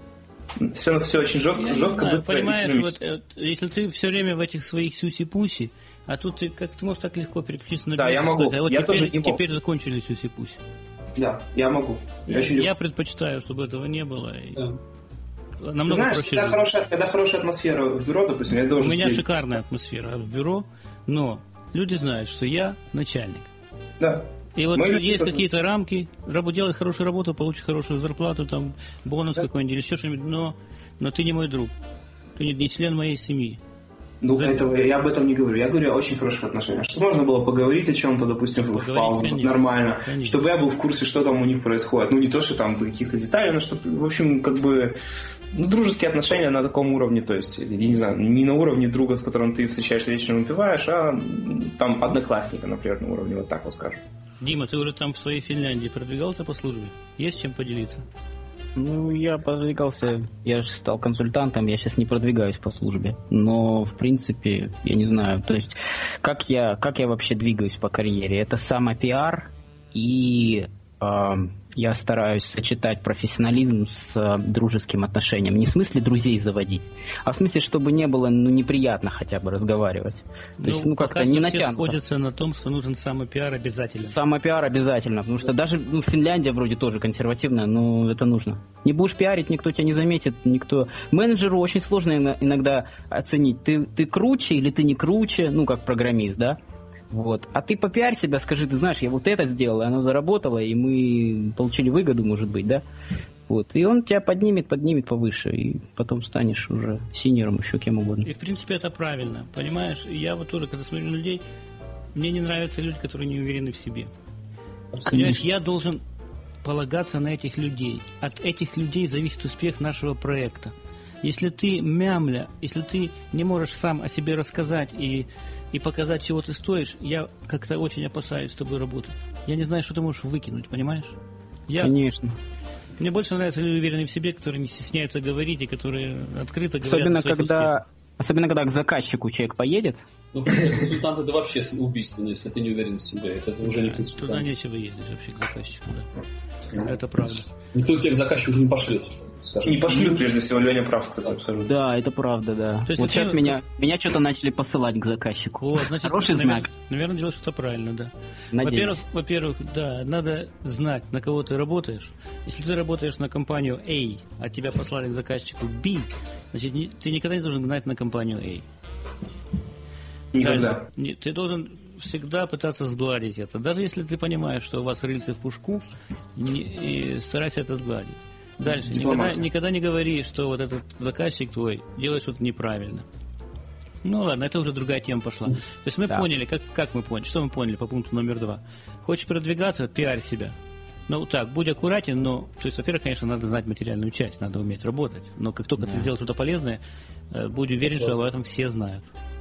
Все, все очень жестко, я жестко знаю, быстро. Понимаешь, вот, вот, если ты все время в этих своих сюси-пуси, а тут ты как ты можешь так легко переключиться на бизнес. Да, я могу. А вот я теперь, тоже не теперь закончили сюси-пуси. Да, я могу. Я, я, я предпочитаю, чтобы этого не было. Да. Намного знаешь, проще. Когда хорошая, когда хорошая атмосфера в бюро, допустим, я должен... У меня сидеть. шикарная атмосфера в бюро, но люди знают, что я начальник. Да. И вот Мы есть какие-то рамки, рабу делай хорошую работу, получишь хорошую зарплату, там бонус да. какой-нибудь или еще что-нибудь, но, но ты не мой друг, ты не, не член моей семьи. Ну, этого, я об этом не говорю. Я говорю о очень хороших отношениях. Что можно было поговорить о чем-то, допустим, поговорить, в паузу, конечно, нормально. Конечно. Чтобы я был в курсе, что там у них происходит. Ну, не то, что там каких-то деталей, но чтобы, в общем, как бы, ну, дружеские отношения на таком уровне, то есть, я не знаю, не на уровне друга, с которым ты встречаешься вечером и выпиваешь, а там одноклассника, например, на уровне, вот так вот скажем. Дима, ты уже там в своей Финляндии продвигался по службе? Есть чем поделиться? Ну, я продвигался, я же стал консультантом, я сейчас не продвигаюсь по службе. Но, в принципе, я не знаю, то есть, как я, как я вообще двигаюсь по карьере? Это самопиар, и э, я стараюсь сочетать профессионализм с э, дружеским отношением. Не в смысле друзей заводить, а в смысле, чтобы не было, ну, неприятно хотя бы разговаривать. То ну, есть, ну, как-то не натянуто. Все сходятся на том, что нужен самопиар обязательно. Самопиар обязательно, потому что даже ну, Финляндия вроде тоже консервативная, но это нужно. Не будешь пиарить, никто тебя не заметит, никто... Менеджеру очень сложно иногда оценить, ты, ты круче или ты не круче, ну, как программист, да? Вот. А ты попиарь себя, скажи, ты знаешь, я вот это сделал, и оно заработало, и мы получили выгоду, может быть, да? Вот. И он тебя поднимет, поднимет повыше, и потом станешь уже синьором, еще кем угодно. И, в принципе, это правильно, понимаешь? Я вот тоже, когда смотрю на людей, мне не нравятся люди, которые не уверены в себе. Конечно. Понимаешь, я должен полагаться на этих людей. От этих людей зависит успех нашего проекта. Если ты мямля, если ты не можешь сам о себе рассказать и, и показать, чего ты стоишь, я как-то очень опасаюсь с тобой работать. Я не знаю, что ты можешь выкинуть, понимаешь? Я... Конечно. Мне больше нравятся люди, уверенные в себе, которые не стесняются говорить и которые открыто говорят особенно о своих когда, успехах. Особенно, когда к заказчику человек поедет. Ну, консультант это вообще убийственно, если ты не уверен в себе. Это уже не консультант. Туда нечего ездить вообще к заказчику, да. Это правда. Никто тебя к заказчику уже не пошлет. Скажем. Не пошлют, прежде всего, Леня прав, кстати, абсолютно. Да, это правда, да. Вот сейчас ты... меня, меня что-то начали посылать к заказчику. Вот, значит, хороший наверное, знак. Наверное, делаешь что-то правильно, да. Надеюсь. Во-первых, во-первых, да, надо знать, на кого ты работаешь. Если ты работаешь на компанию A, а тебя послали к заказчику B, значит, не, ты никогда не должен гнать на компанию A. Никогда. Дальше, ты должен всегда пытаться сгладить это. Даже если ты понимаешь, что у вас рыльце в пушку, не, и старайся это сгладить. Дальше. Никогда, никогда не говори, что вот этот заказчик твой делает что-то неправильно. Ну ладно, это уже другая тема пошла. То есть мы да. поняли, как, как мы поняли, что мы поняли по пункту номер два. Хочешь продвигаться, пиарь себя. Ну так, будь аккуратен, но, то есть, во-первых, конечно, надо знать материальную часть, надо уметь работать. Но как только да. ты сделал что-то полезное, будь уверен, что об этом все знают.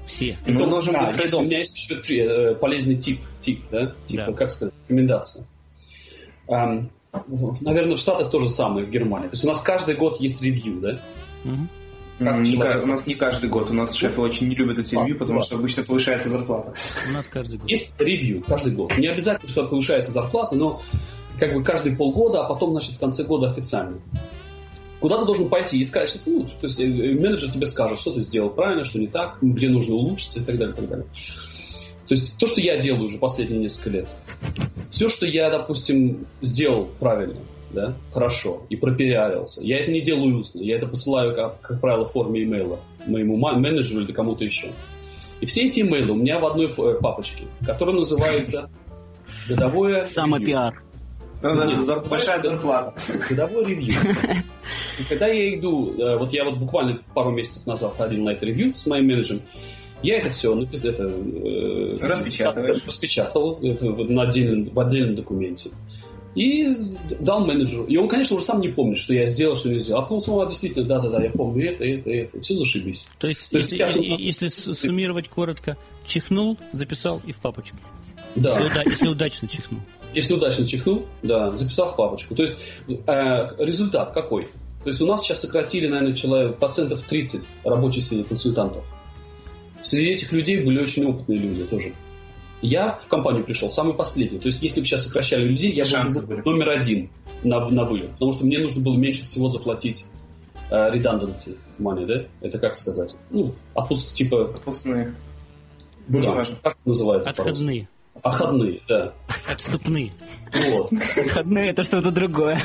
Все. Ну, ну, должен да, быть есть, у меня есть еще полезный тип, тип, да? Типа, да. Как сказать, рекомендация. Um, наверное, в Штатах то же самое, в Германии. То есть у нас каждый год есть ревью, да? Угу. Не, у нас не каждый год. У нас шефы очень не любят эти ревью, потому что обычно повышается зарплата. У нас каждый год. Есть ревью каждый год. Не обязательно, что повышается зарплата, но как бы каждые полгода, а потом, значит, в конце года официально. Куда ты должен пойти и сказать, что ну, то есть менеджер тебе скажет, что ты сделал правильно, что не так, где нужно улучшиться и так далее, и так далее. То есть то, что я делаю уже последние несколько лет, все, что я, допустим, сделал правильно, да, хорошо, и пропиарился, я это не делаю устно, я это посылаю, как, как правило, в форме имейла моему менеджеру или кому-то еще. И все эти имейлы у меня в одной папочке, которая называется «Годовое самопиар». Ну, да, большая зарплата. Годовое ревью. И когда я иду, вот я вот буквально пару месяцев назад ходил на это ревью с моим менеджером, я это все написал, это, распечатываешь. распечатал это на отдельном, в отдельном документе и дал менеджеру. И он, конечно, уже сам не помнит, что я сделал, что не сделал. А потом самого действительно, да-да-да, я помню это, это, это. Все зашибись. То есть, То есть если, если, если суммировать коротко, чихнул, записал и в папочку. Да. Если, если удачно чихнул. Если удачно чихнул, да, записал в папочку. То есть э, результат какой? То есть у нас сейчас сократили, наверное, человек, процентов тридцать рабочей силы консультантов. Среди этих людей были очень опытные люди тоже. Я в компанию пришел самый последний. То есть если бы сейчас сокращали людей, я был бы номер один на, на вылет. Потому что мне нужно было меньше всего заплатить э, redundancy money, да? Это как сказать? Ну, отпуск типа... Отпускные. Ну, да, как это называется? Отходные. Отходные, да. Отступные. Вот. Отходные — это что-то другое.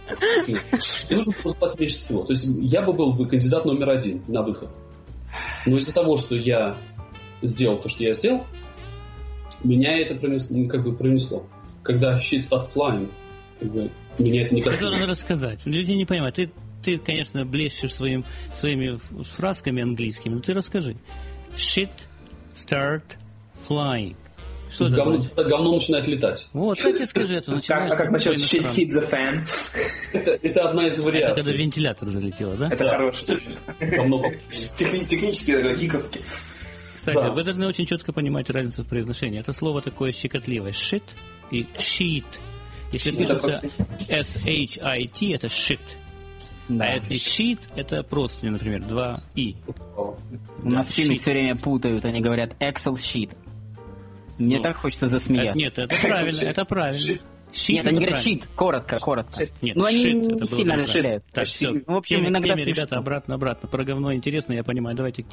И нужно было заплатить меньше всего. То есть я бы был бы кандидат номер один на выход. Но из-за того, что я сделал то, что я сделал, меня это принесло, как бы принесло. Когда shit start flying, как бы, меня это не касается. Что нужно рассказать? Люди не понимают. Ты, ты конечно, блещешь своим, своими фразками английскими, но ты расскажи. Shit start flying. Что говно, это? Говно начинает летать. Вот, так и скажи это. Как, а как насчет shit hit the fan? Это, это одна из вариаций. Это когда вентилятор залетело, да? Это да. Хороший. Техни- технически, гиковский. Кстати, да. Вы должны очень четко понимать разницу в произношении. Это слово такое щекотливое. Shit и sheet. Если пишется эс эйч ай ти, это shit. Да. А если sheet, это просто, например, два и. У нас в фильме все время путают. Они говорят Excel sheet. Мне ну, так хочется засмеяться. Нет, это правильно, это правильно. Щит, Нет, они говорят щит, коротко, коротко. Нет, ну, они shit, не сильно расширяют. Так, все. Ну, в общем, теме, иногда теме, ребята, обратно, обратно. Про говно интересно, я понимаю. Давайте.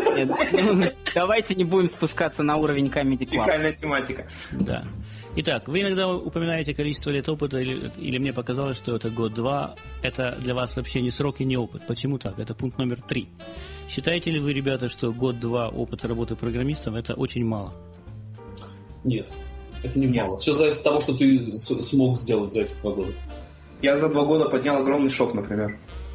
Давайте не будем спускаться на уровень Comedy Club. Фекальная тематика. Да. Итак, вы иногда упоминаете количество лет опыта, или, или мне показалось, что это год-два. Это для вас вообще не срок и не опыт. Почему так? Это пункт номер три. Считаете ли вы, ребята, что год-два опыта работы программистом это очень мало? Нет, это не мало. Все зависит от того, что ты смог сделать за эти два года. Я за два года поднял огромный шок, например.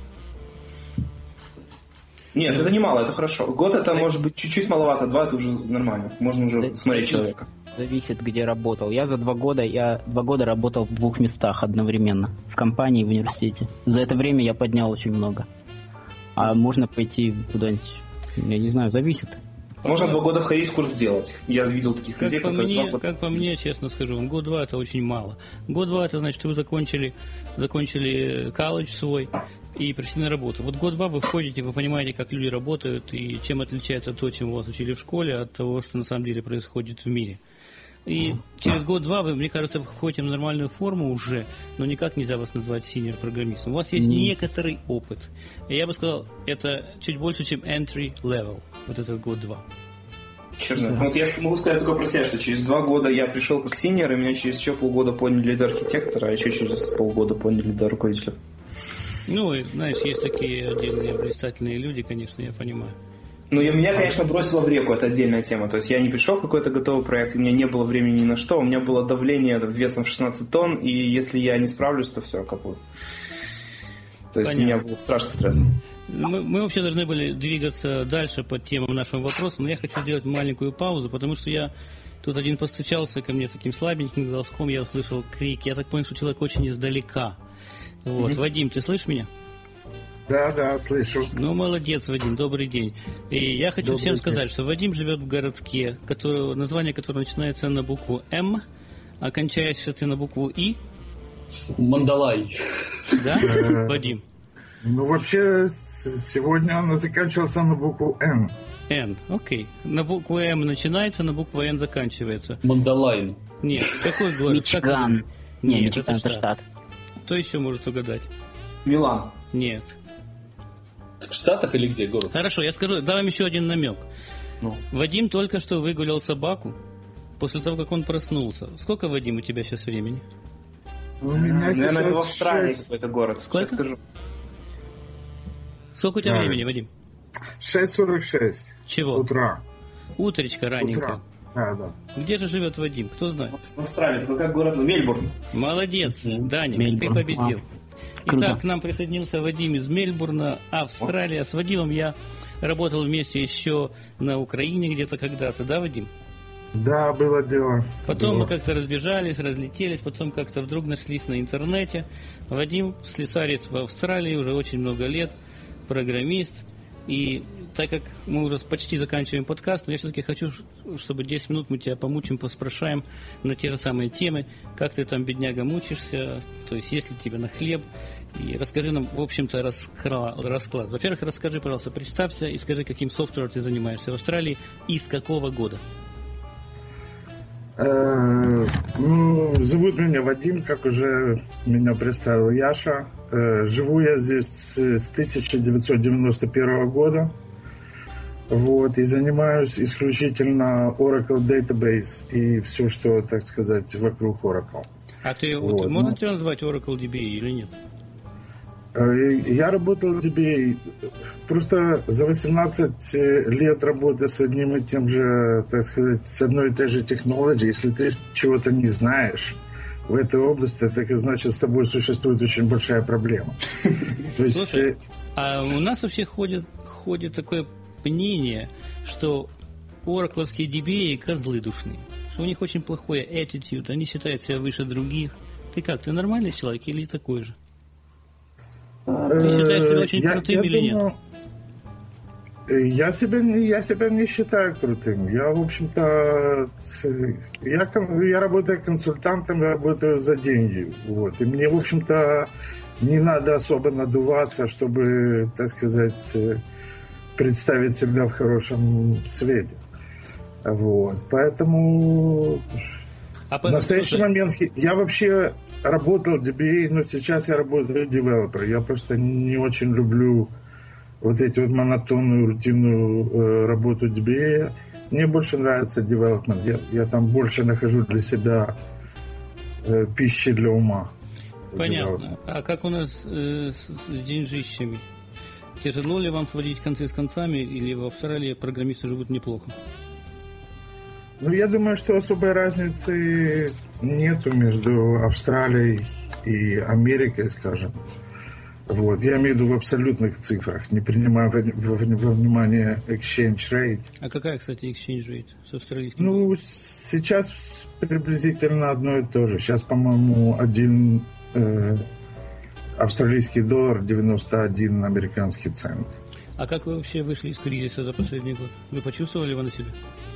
Нет, это не мало, это хорошо. Год это может быть чуть-чуть маловато, два это уже нормально. Можно уже да, смотреть человека. Зависит, где работал. Я за два года, я два года работал в двух местах одновременно. В компании и в университете. За это время я поднял очень много. А можно пойти куда-нибудь, я не знаю, зависит. Можно два года в Харис-курс сделать. Я видел таких как людей, по которые мне, два года... Как по мне, честно скажу, год-два это очень мало. Год-два это значит, что вы закончили, закончили колледж свой и пришли на работу. Вот год-два вы входите, вы понимаете, как люди работают и чем отличается то, чем вас учили в школе, от того, что на самом деле происходит в мире. И mm. через год-два вы, мне кажется, вы входите в нормальную форму уже, но никак нельзя вас назвать синьор-программистом. У вас есть mm. некоторый опыт. И я бы сказал, это чуть больше, чем entry level, вот этот год-два. Черт знает. Вот я могу сказать только про себя, что через два года я пришел как синьор, и меня через еще полгода поняли до архитектора, а еще через полгода поняли до руководителя. Ну, и, знаешь, есть такие отдельные блистательные люди, конечно, я понимаю. Ну, и меня, конечно, бросило в реку, это отдельная тема. То есть я не пришел в какой-то готовый проект, у меня не было времени ни на что, у меня было давление весом в шестнадцать тонн, и если я не справлюсь, то все, капут. То есть Понятно. У меня был страшный стресс. Мы, мы вообще должны были двигаться дальше по темам нашего вопроса, но я хочу сделать маленькую паузу, потому что я тут один постучался ко мне таким слабеньким голоском, я услышал крик. Я так понял, что человек очень издалека. Вот. Mm-hmm. Вадим, ты слышишь меня? Да, да, слышу. Ну, молодец, Вадим, добрый день. И я хочу добрый всем день. сказать, что Вадим живет в городке, который, название которого начинается на букву М, окончается на букву И. Мандалай. Да, Вадим? Ну, вообще, сегодня он заканчивался на букву Н. Н, окей. На букву М начинается, на букву Н заканчивается. Мандалайн. Нет, какой город? Мичиган. Нет, Нет, это, это штат. Кто еще может угадать? Милан. Нет. В Штатах или где город? Хорошо, я скажу, дам вам еще один намек. Ну. Вадим только что выгулял собаку после того, как он проснулся. Сколько, Вадим, у тебя сейчас времени? У меня Наверное, это в Австралии шесть... какой-то город. Сколько? Сейчас скажу. Сколько у тебя а, времени, Вадим? шесть сорок шесть. Чего? Утра. Утречка раненько. Утра. Да, да. Где же живет Вадим? Кто знает? В Австралии, только как город? Мельбурн. Молодец, Даня, Мельбурн. ты победил. А, круто. Итак, к нам присоединился Вадим из Мельбурна, Австралия. С Вадимом я работал вместе еще на Украине где-то когда-то, да, Вадим? Да, было дело. Потом было. мы как-то разбежались, разлетелись, потом как-то вдруг нашлись на интернете. Вадим слесарит в Австралии уже очень много лет, программист. И так как мы уже почти заканчиваем подкаст, но я все-таки хочу, чтобы десять минут мы тебя помучим, поспрашаем на те же самые темы, как ты там, бедняга, мучишься, то есть есть ли тебе на хлеб. И расскажи нам, в общем-то, расклад. Во-первых, расскажи, пожалуйста, представься и скажи, каким софтвером ты занимаешься в Австралии и с какого года. Э, ну, зовут меня Вадим, как уже меня представил Яша. Э, живу я здесь с тысяча девятьсот девяносто первого года. Вот, и занимаюсь исключительно Oracle Database и все, что, так сказать, вокруг Oracle. А ты, вот, вот, можно ну, тебя назвать Oracle ди би эй или нет? Я работал в ди би эй просто за восемнадцать лет работы с одним и тем же, так сказать, с одной и той же технологией. Если ты чего-то не знаешь в этой области, так и значит, с тобой существует очень большая проблема. Слушай, а у нас вообще ходит, ходит такое мнение, что оракловские ди би эй козлы душные, что у них очень плохое attitude, они считают себя выше других. Ты как, ты нормальный человек или такой же? Ты считаешь себя очень я, крутым я или думаю, нет? Я себя, я себя не считаю крутым. Я, в общем-то, я, я работаю консультантом, я работаю за деньги. Вот. И мне, в общем-то, не надо особо надуваться, чтобы, так сказать, представить себя в хорошем свете. Вот. Поэтому а в настоящий слушай... момент я вообще работал в ди би эй, но сейчас я работаю девелопер. Я просто не очень люблю вот эти вот монотонную, рутинную э, работу ди би эй. Мне больше нравится девелопмент. Я, я там больше нахожу для себя э, пищи для ума. Понятно. А как у нас э, с, с деньжищами? Тяжело ли вам сводить концы с концами, или в Австралии программисты живут неплохо? Ну, я думаю, что особой разницы нету между Австралией и Америкой, скажем. Вот. Я имею в виду в абсолютных цифрах, не принимая во, во, во внимание exchange rate. А какая, кстати, exchange rate с австралийским? Ну, сейчас приблизительно одно и то же. Сейчас, по-моему, один э, австралийский доллар девяносто один американский цент. А как вы вообще вышли из кризиса за последний год? Вы почувствовали его на себе?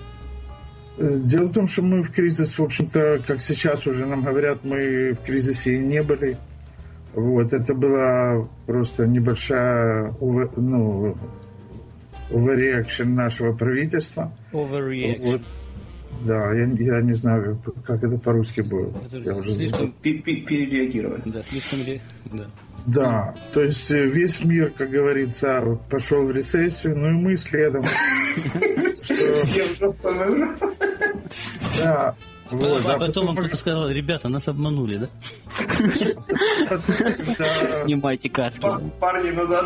Дело в том, что мы в кризис, в общем-то, как сейчас уже нам говорят, мы в кризисе и не были. Вот, это была просто небольшая, ну, overreaction нашего правительства. Overreaction. Вот. Да, я, я не знаю, как это по-русски будет. Это я уже слишком... Перереагировали. Да, слишком... Да. Да, то есть весь мир, как говорится, пошел в рецессию, ну и мы следом. Да. Вот, а, а потом вам кто-то сказал, ребята, нас обманули, да? Снимайте каски. Парни назад.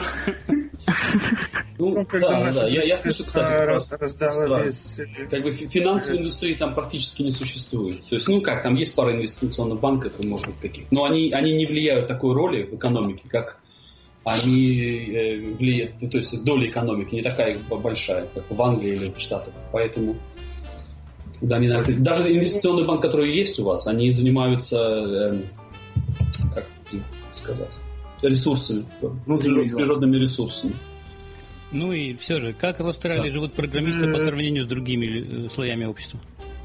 Ну, да, да, я, я слышу, кстати, просто как бы финансовой индустрии там практически не существует. То есть, ну как, там есть пара инвестиционных банков, и, может быть, таких, но они, они не влияют такой роли в экономике, как они э, влияют, то есть доля экономики не такая большая, как в Англии или в Штатах, поэтому да, не надо. Даже инвестиционный банк, который есть у вас, они занимаются, э, как сказать, ресурсами, природными ресурсами. Ну и все же, как в Австралии да. живут программисты по сравнению с другими слоями общества?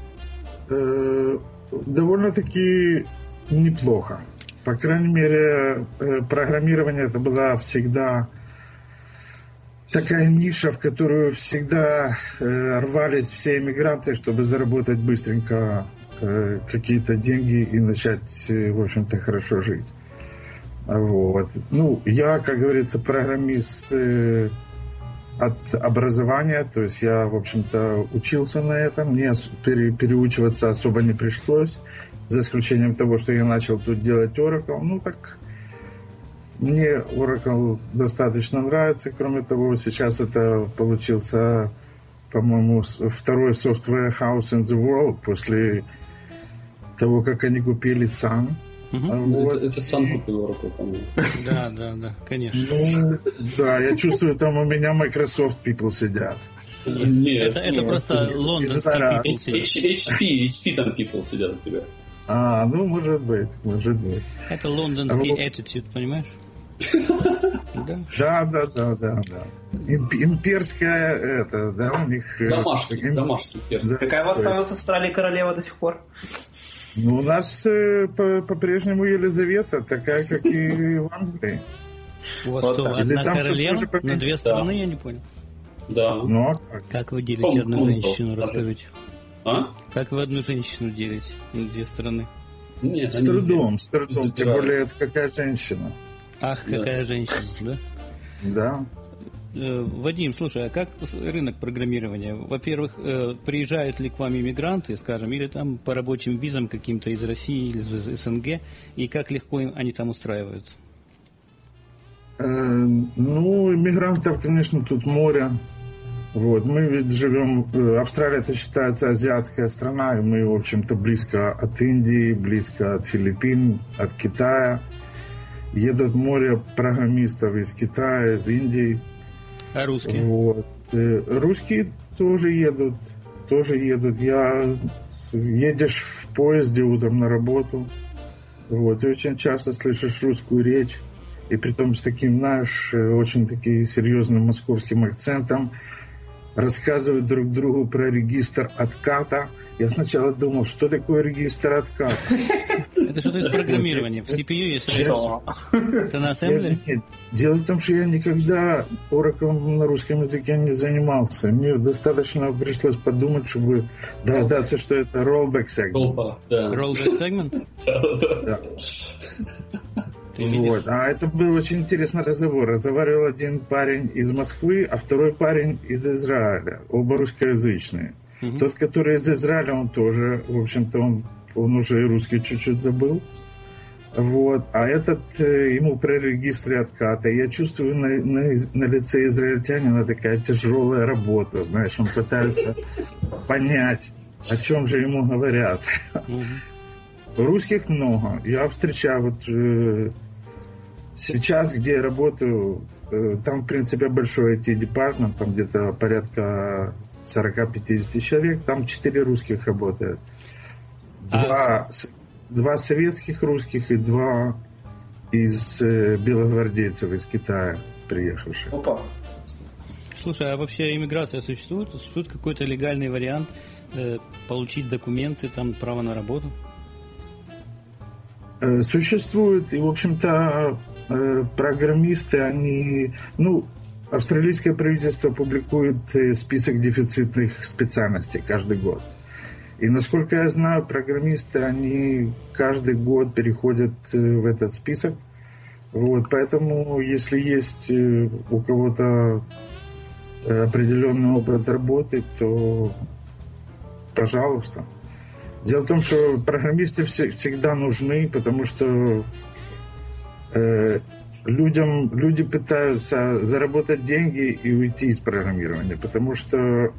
Довольно-таки неплохо. По крайней мере, программирование это была всегда такая ниша, в которую всегда рвались все иммигранты, чтобы заработать быстренько какие-то деньги и начать, в общем-то, хорошо жить. Вот. Ну, я, как говорится, программист от образования, то есть я, в общем-то, учился на этом, мне пере, переучиваться особо не пришлось, за исключением того, что я начал тут делать Oracle. Ну, так мне Oracle достаточно нравится, кроме того, сейчас это получился, по-моему, второй software house in the world после того, как они купили Sun. Uh-huh. Вот. Это, это Sun купил Oracle, по-моему. Да, да, да, конечно. Ну, да, я чувствую, там у меня Microsoft people сидят. Нет, это, это просто лондонские people сидят. эйч пи, эйч пи там people сидят у тебя. А, ну, может быть, может быть. Это лондонский attitude, понимаешь? Да, да, да, да, да. Имперская, это, да, у них... Замашки, замашки. Какая у вас там в Австралии королева до сих пор? Ну, у нас э, по- по-прежнему Елизавета, такая, как и в Англии. У вас что, одна королева на две страны, я не понял? Да. Ну, а как? Как вы делите одну женщину, расскажите. А? Как вы одну женщину делите на две страны? Нет, с трудом, с трудом, тем более это какая женщина. Ах, какая женщина, да? Да. Вадим, слушай, а как рынок программирования? Во-первых, приезжают ли к вам иммигранты, скажем, или там по рабочим визам каким-то из России или из СНГ, и как легко они там устраиваются? Ну, иммигрантов, конечно, тут море. Вот. Мы ведь живем... Австралия это считается азиатская страна, и мы, в общем-то, близко от Индии, близко от Филиппин, от Китая. Едут море программистов из Китая, из Индии. А русские? Вот. Русские тоже едут. Тоже едут. Я... Едешь в поезде утром на работу. Вот. И очень часто слышишь русскую речь. И притом с таким, знаешь, очень таким серьезным московским акцентом. Рассказывают друг другу про регистр отката. Я сначала думал, что такое регистр отката. Это что-то из программирования. В си пи ю есть регистр. Это на ассемблере? Нет. Дело в том, что я никогда Oracle на русском языке не занимался. Мне достаточно пришлось подумать, чтобы догадаться, что это rollback segment. Rollback segment? Да. Вот. А это был очень интересный разговор. Разговаривал один парень из Москвы, а второй парень из Израиля. Оба русскоязычные. Uh-huh. Тот, который из Израиля, он тоже, в общем-то, он, он уже и русский чуть-чуть забыл. Вот. А этот, ему про регистры отката. Я чувствую на, на, на лице израильтянина такая тяжелая работа. Знаешь, он пытается понять, о чем же ему говорят. Uh-huh. Русских много. Я встречаю вот... Сейчас, где я работаю, там, в принципе, большой ай ти-департмент, там где-то порядка сорок-пятьдесят человек, там четыре русских работает. Два, а... два советских русских и два из э, белогвардейцев из Китая приехавших. Опа. Слушай, а вообще иммиграция существует? Существует какой-то легальный вариант э, получить документы, там, право на работу? Существует, и, в общем-то, программисты, они... Ну, австралийское правительство публикует список дефицитных специальностей каждый год. И, насколько я знаю, программисты, они каждый год переходят в этот список. Вот, поэтому, если есть у кого-то определенный опыт работы, то, пожалуйста. Дело в том, что программисты всегда нужны, потому что э, людям, люди пытаются заработать деньги и уйти из программирования, потому что, э,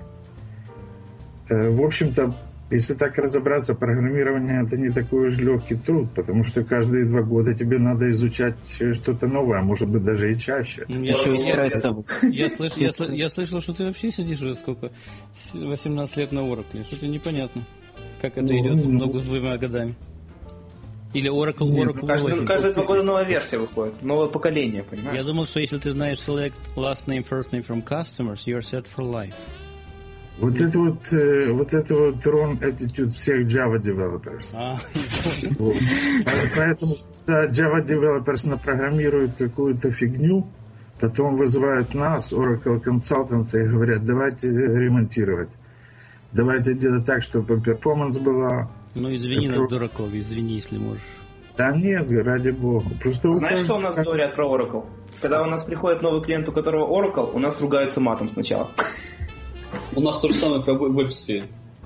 в общем-то, если так разобраться, программирование это не такой уж легкий труд, потому что каждые два года тебе надо изучать что-то новое, а может быть даже и чаще. Я, я, слыш, я, я слышал, что ты вообще сидишь уже сколько? восемнадцать лет на Oracle, что-то непонятно. Как это ну, идет, ну, много с двумя годами? Или Oracle, Oracle каждые, каждые два года новая версия выходит, новое поколение, понимаешь? Я думал, что если ты знаешь select last name, first name from customers, you're set for life. Вот это вот, э, вот это вот wrong attitude всех Java developers. А, вот. Поэтому, когда Java developers напрограммируют какую-то фигню, потом вызывают нас, Oracle Consultants, и говорят, давайте ремонтировать. Давайте делать так, чтобы перформанс была. ну извини нас, дураков, извини, если можешь. Да нет, ради бога. Просто Знаешь, что у нас как... говорят про Oracle? Когда у нас приходит новый клиент, у которого Oracle, у нас ругаются матом сначала. У нас то же самое про WebSphere.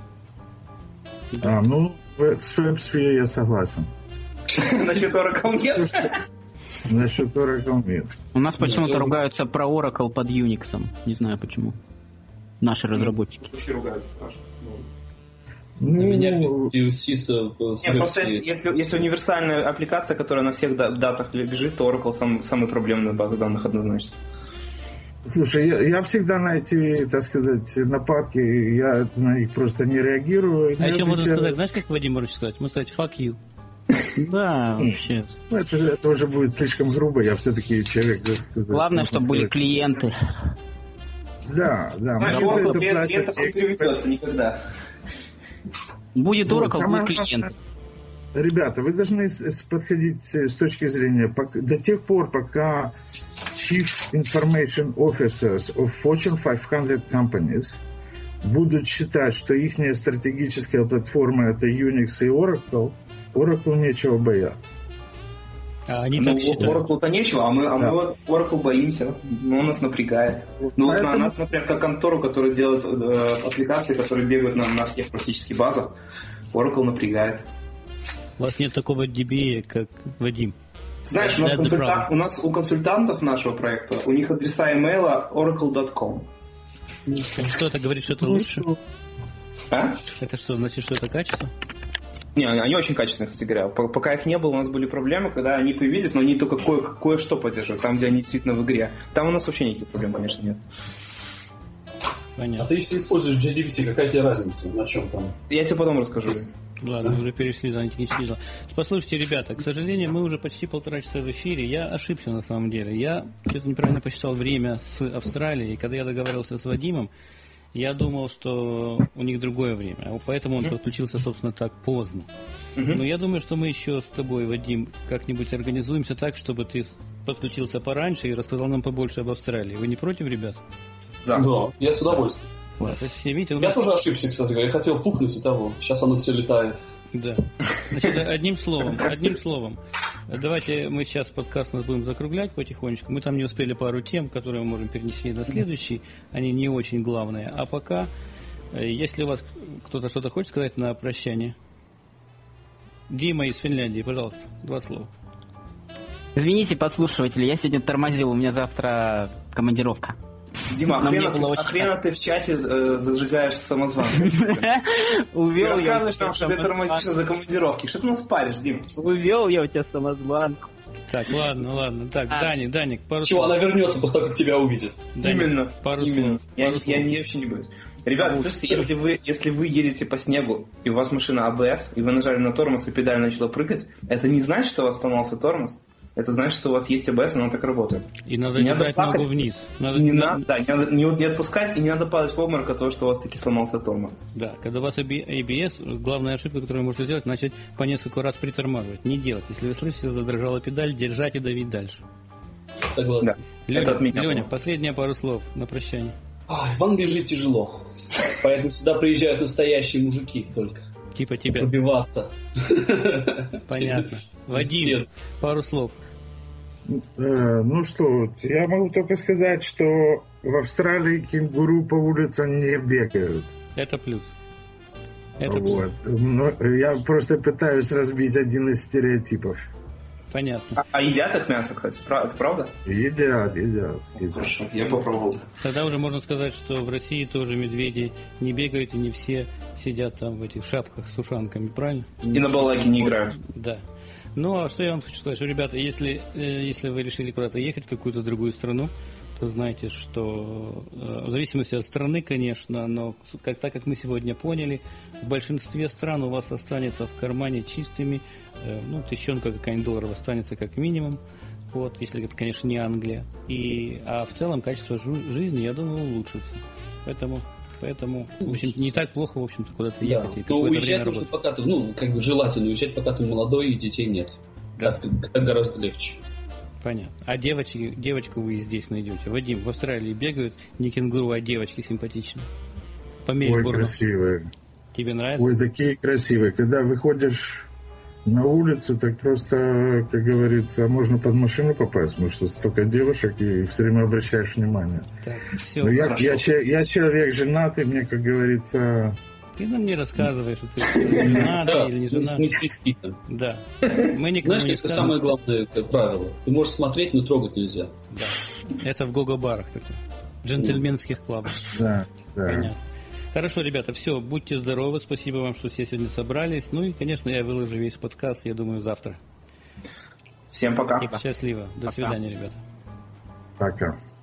А, ну, с WebSphere я согласен. Насчет Oracle нет? Насчет Oracle нет. У нас почему-то ругаются про Oracle под Unix. Не знаю почему. Наши разработчики. Вообще ругаются страшно. Ну, меня ди эл си с... Нет, просто если, если универсальная аппликация, которая на всех датах бежит, то Oracle сам, самая проблемная база данных однозначно. Слушай, я, я всегда на эти, так сказать, нападки, я на них просто не реагирую. А не еще отвечаю. можно сказать, знаешь, как Вадим может сказать? Можно сказать fuck you. Да, вообще. Ну, это, это уже будет слишком грубо, я все-таки человек. Сказать, главное, чтобы были клиенты. Да, да. Знаешь, Oracle клиентов не приведется никогда. Будет Oracle, вот, будет клиент. Ребята, вы должны подходить с точки зрения до тех пор, пока Chief Information Officers of Fortune пятьсот companies будут считать, что их стратегическая платформа это Unix и Oracle, Oracle нечего бояться. А они ну, так считают. Oracle-то нечего, а мы, а да. мы вот Oracle боимся, но он нас напрягает. Ну, Поэтому... на нас, например, как контору, которая делает э, аппликации, которые бегают на, на всех практически базах, Oracle напрягает. У вас нет такого ди би эй, как Вадим. Знаешь, у нас, консультант, у нас у консультантов нашего проекта, у них адреса имейла oracle точка ком. Что это говорит, что это лучше? А? Это что, значит, что это качество? Не, они очень качественные, кстати говоря. Пока их не было, у нас были проблемы, когда они появились, но они только кое- кое-что поддерживают, там, где они действительно в игре. Там у нас вообще никаких проблем, конечно, нет. Понятно. А ты если используешь джей ди би си, какая тебе разница? На чем там? Я тебе потом расскажу. Ладно, мы уже перешли на технический дела. Послушайте, ребята, к сожалению, мы уже почти полтора часа в эфире. Я ошибся на самом деле. Я, честно, неправильно посчитал время с Австралией. И когда я договаривался с Вадимом, я думал, что у них другое время. Поэтому он подключился, собственно, так поздно. Но я думаю, что мы еще с тобой, Вадим, как-нибудь организуемся так, чтобы ты подключился пораньше и рассказал нам побольше об Австралии. Вы не против, ребят? Да, да, я с удовольствием. Ладно, все, видите, я нас... тоже ошибся, кстати говоря. Я хотел пухнуть и того. Сейчас оно все летает. Да. Значит, одним словом, одним словом. Давайте мы сейчас подкаст нас будем закруглять потихонечку. Мы там не успели пару тем, которые мы можем перенести на следующий. Они не очень главные. А пока, если у вас кто-то что-то хочет сказать на прощание. Дима из Финляндии, пожалуйста, два слова. Извините, подслушиватели, я сегодня тормозил, у меня завтра командировка. Дима, а хрена, ты, а хрена ты в чате э, зажигаешь самозван? Увел я. Ты рассказываешь нам, что ты тормозишь за командировки. Что ты нас паришь, Дим? Увел я у тебя самозван. Так, ладно, ладно. Так, а. Даник, Даник, пару Чего, слов. она вернется после того, как тебя увидит. Даник, именно. Пару именно. слов. Я, пару я, слов. я вообще не боюсь. Ребята, слушайте, если вы, если вы едете по снегу, и у вас машина а бэ эс, и вы нажали на тормоз, и педаль начала прыгать, это не значит, что у вас сломался тормоз. Это значит, что у вас есть а бэ эс, и оно так работает. И надо не держать надо ногу вниз. Надо, не, надо, да, не, надо, не, не отпускать, и не надо падать в обморок от того, что у вас таки сломался тормоз. Да, когда у вас эй би эс, главная ошибка, которую вы можете сделать, начать по несколько раз притормаживать. Не делать. Если вы слышите, задрожала педаль, держать и давить дальше. Согласен. Да. Леня, Леня, последние пару слов на прощание. Ай, в Англии жить тяжело. Поэтому сюда приезжают настоящие мужики только. Типа тебя. Пробиваться. Понятно. Вадим, пару слов. Ну что, я могу только сказать, что в Австралии кенгуру по улицам не бегают. Это плюс. Это вот. плюс. Но я просто пытаюсь разбить один из стереотипов. Понятно. А, а едят их мясо, кстати, это правда? Едят, едят. едят. Хорошо, я попробовал. Тогда уже можно сказать, что в России тоже медведи не бегают, и не все сидят там в этих шапках с ушанками, правильно? И на балалайке не играют. Да. Ну, а что я вам хочу сказать, что, ребята, если, э, если вы решили куда-то ехать, в какую-то другую страну, то знаете, что э, в зависимости от страны, конечно, но как, так как мы сегодня поняли, в большинстве стран у вас останется в кармане чистыми, э, ну, тысячонка какая-нибудь долларов останется как минимум, вот, если это, конечно, не Англия. И, а в целом качество жу- жизни, я думаю, улучшится. Поэтому... Поэтому, в общем, не так плохо, в общем-то, куда-то ехать. Да. И но уезжать нужно, пока ты, ну, как бы желательно уезжать, пока ты молодой и детей нет. Да. Так, так гораздо легче. Понятно. А девочки, девочку вы здесь найдете. Вадим, в Австралии бегают не кенгуру, а девочки симпатичные. По Мельбурну. Ой, красивые. Тебе нравится? Ой, такие красивые. Когда выходишь на улицу, так просто, как говорится, можно под машину попасть, потому что столько девушек, и все время обращаешь внимание. Так, все, Но я, я, я человек женатый, мне, как говорится... Ты нам не рассказываешь, что ты женатый или не женатый. Не свисти там. Да. Мы никому Знаешь, не это самое главное правило. Ты можешь смотреть, но трогать нельзя. Да. Это в гого-барах такое. Джентльменских клубах. Да, да. Понятно. Хорошо, ребята, все, будьте здоровы, спасибо вам, что все сегодня собрались. Ну и, конечно, я выложу весь подкаст, я думаю, завтра. Всем пока. Счастливо. До пока. свидания, ребята. Пока.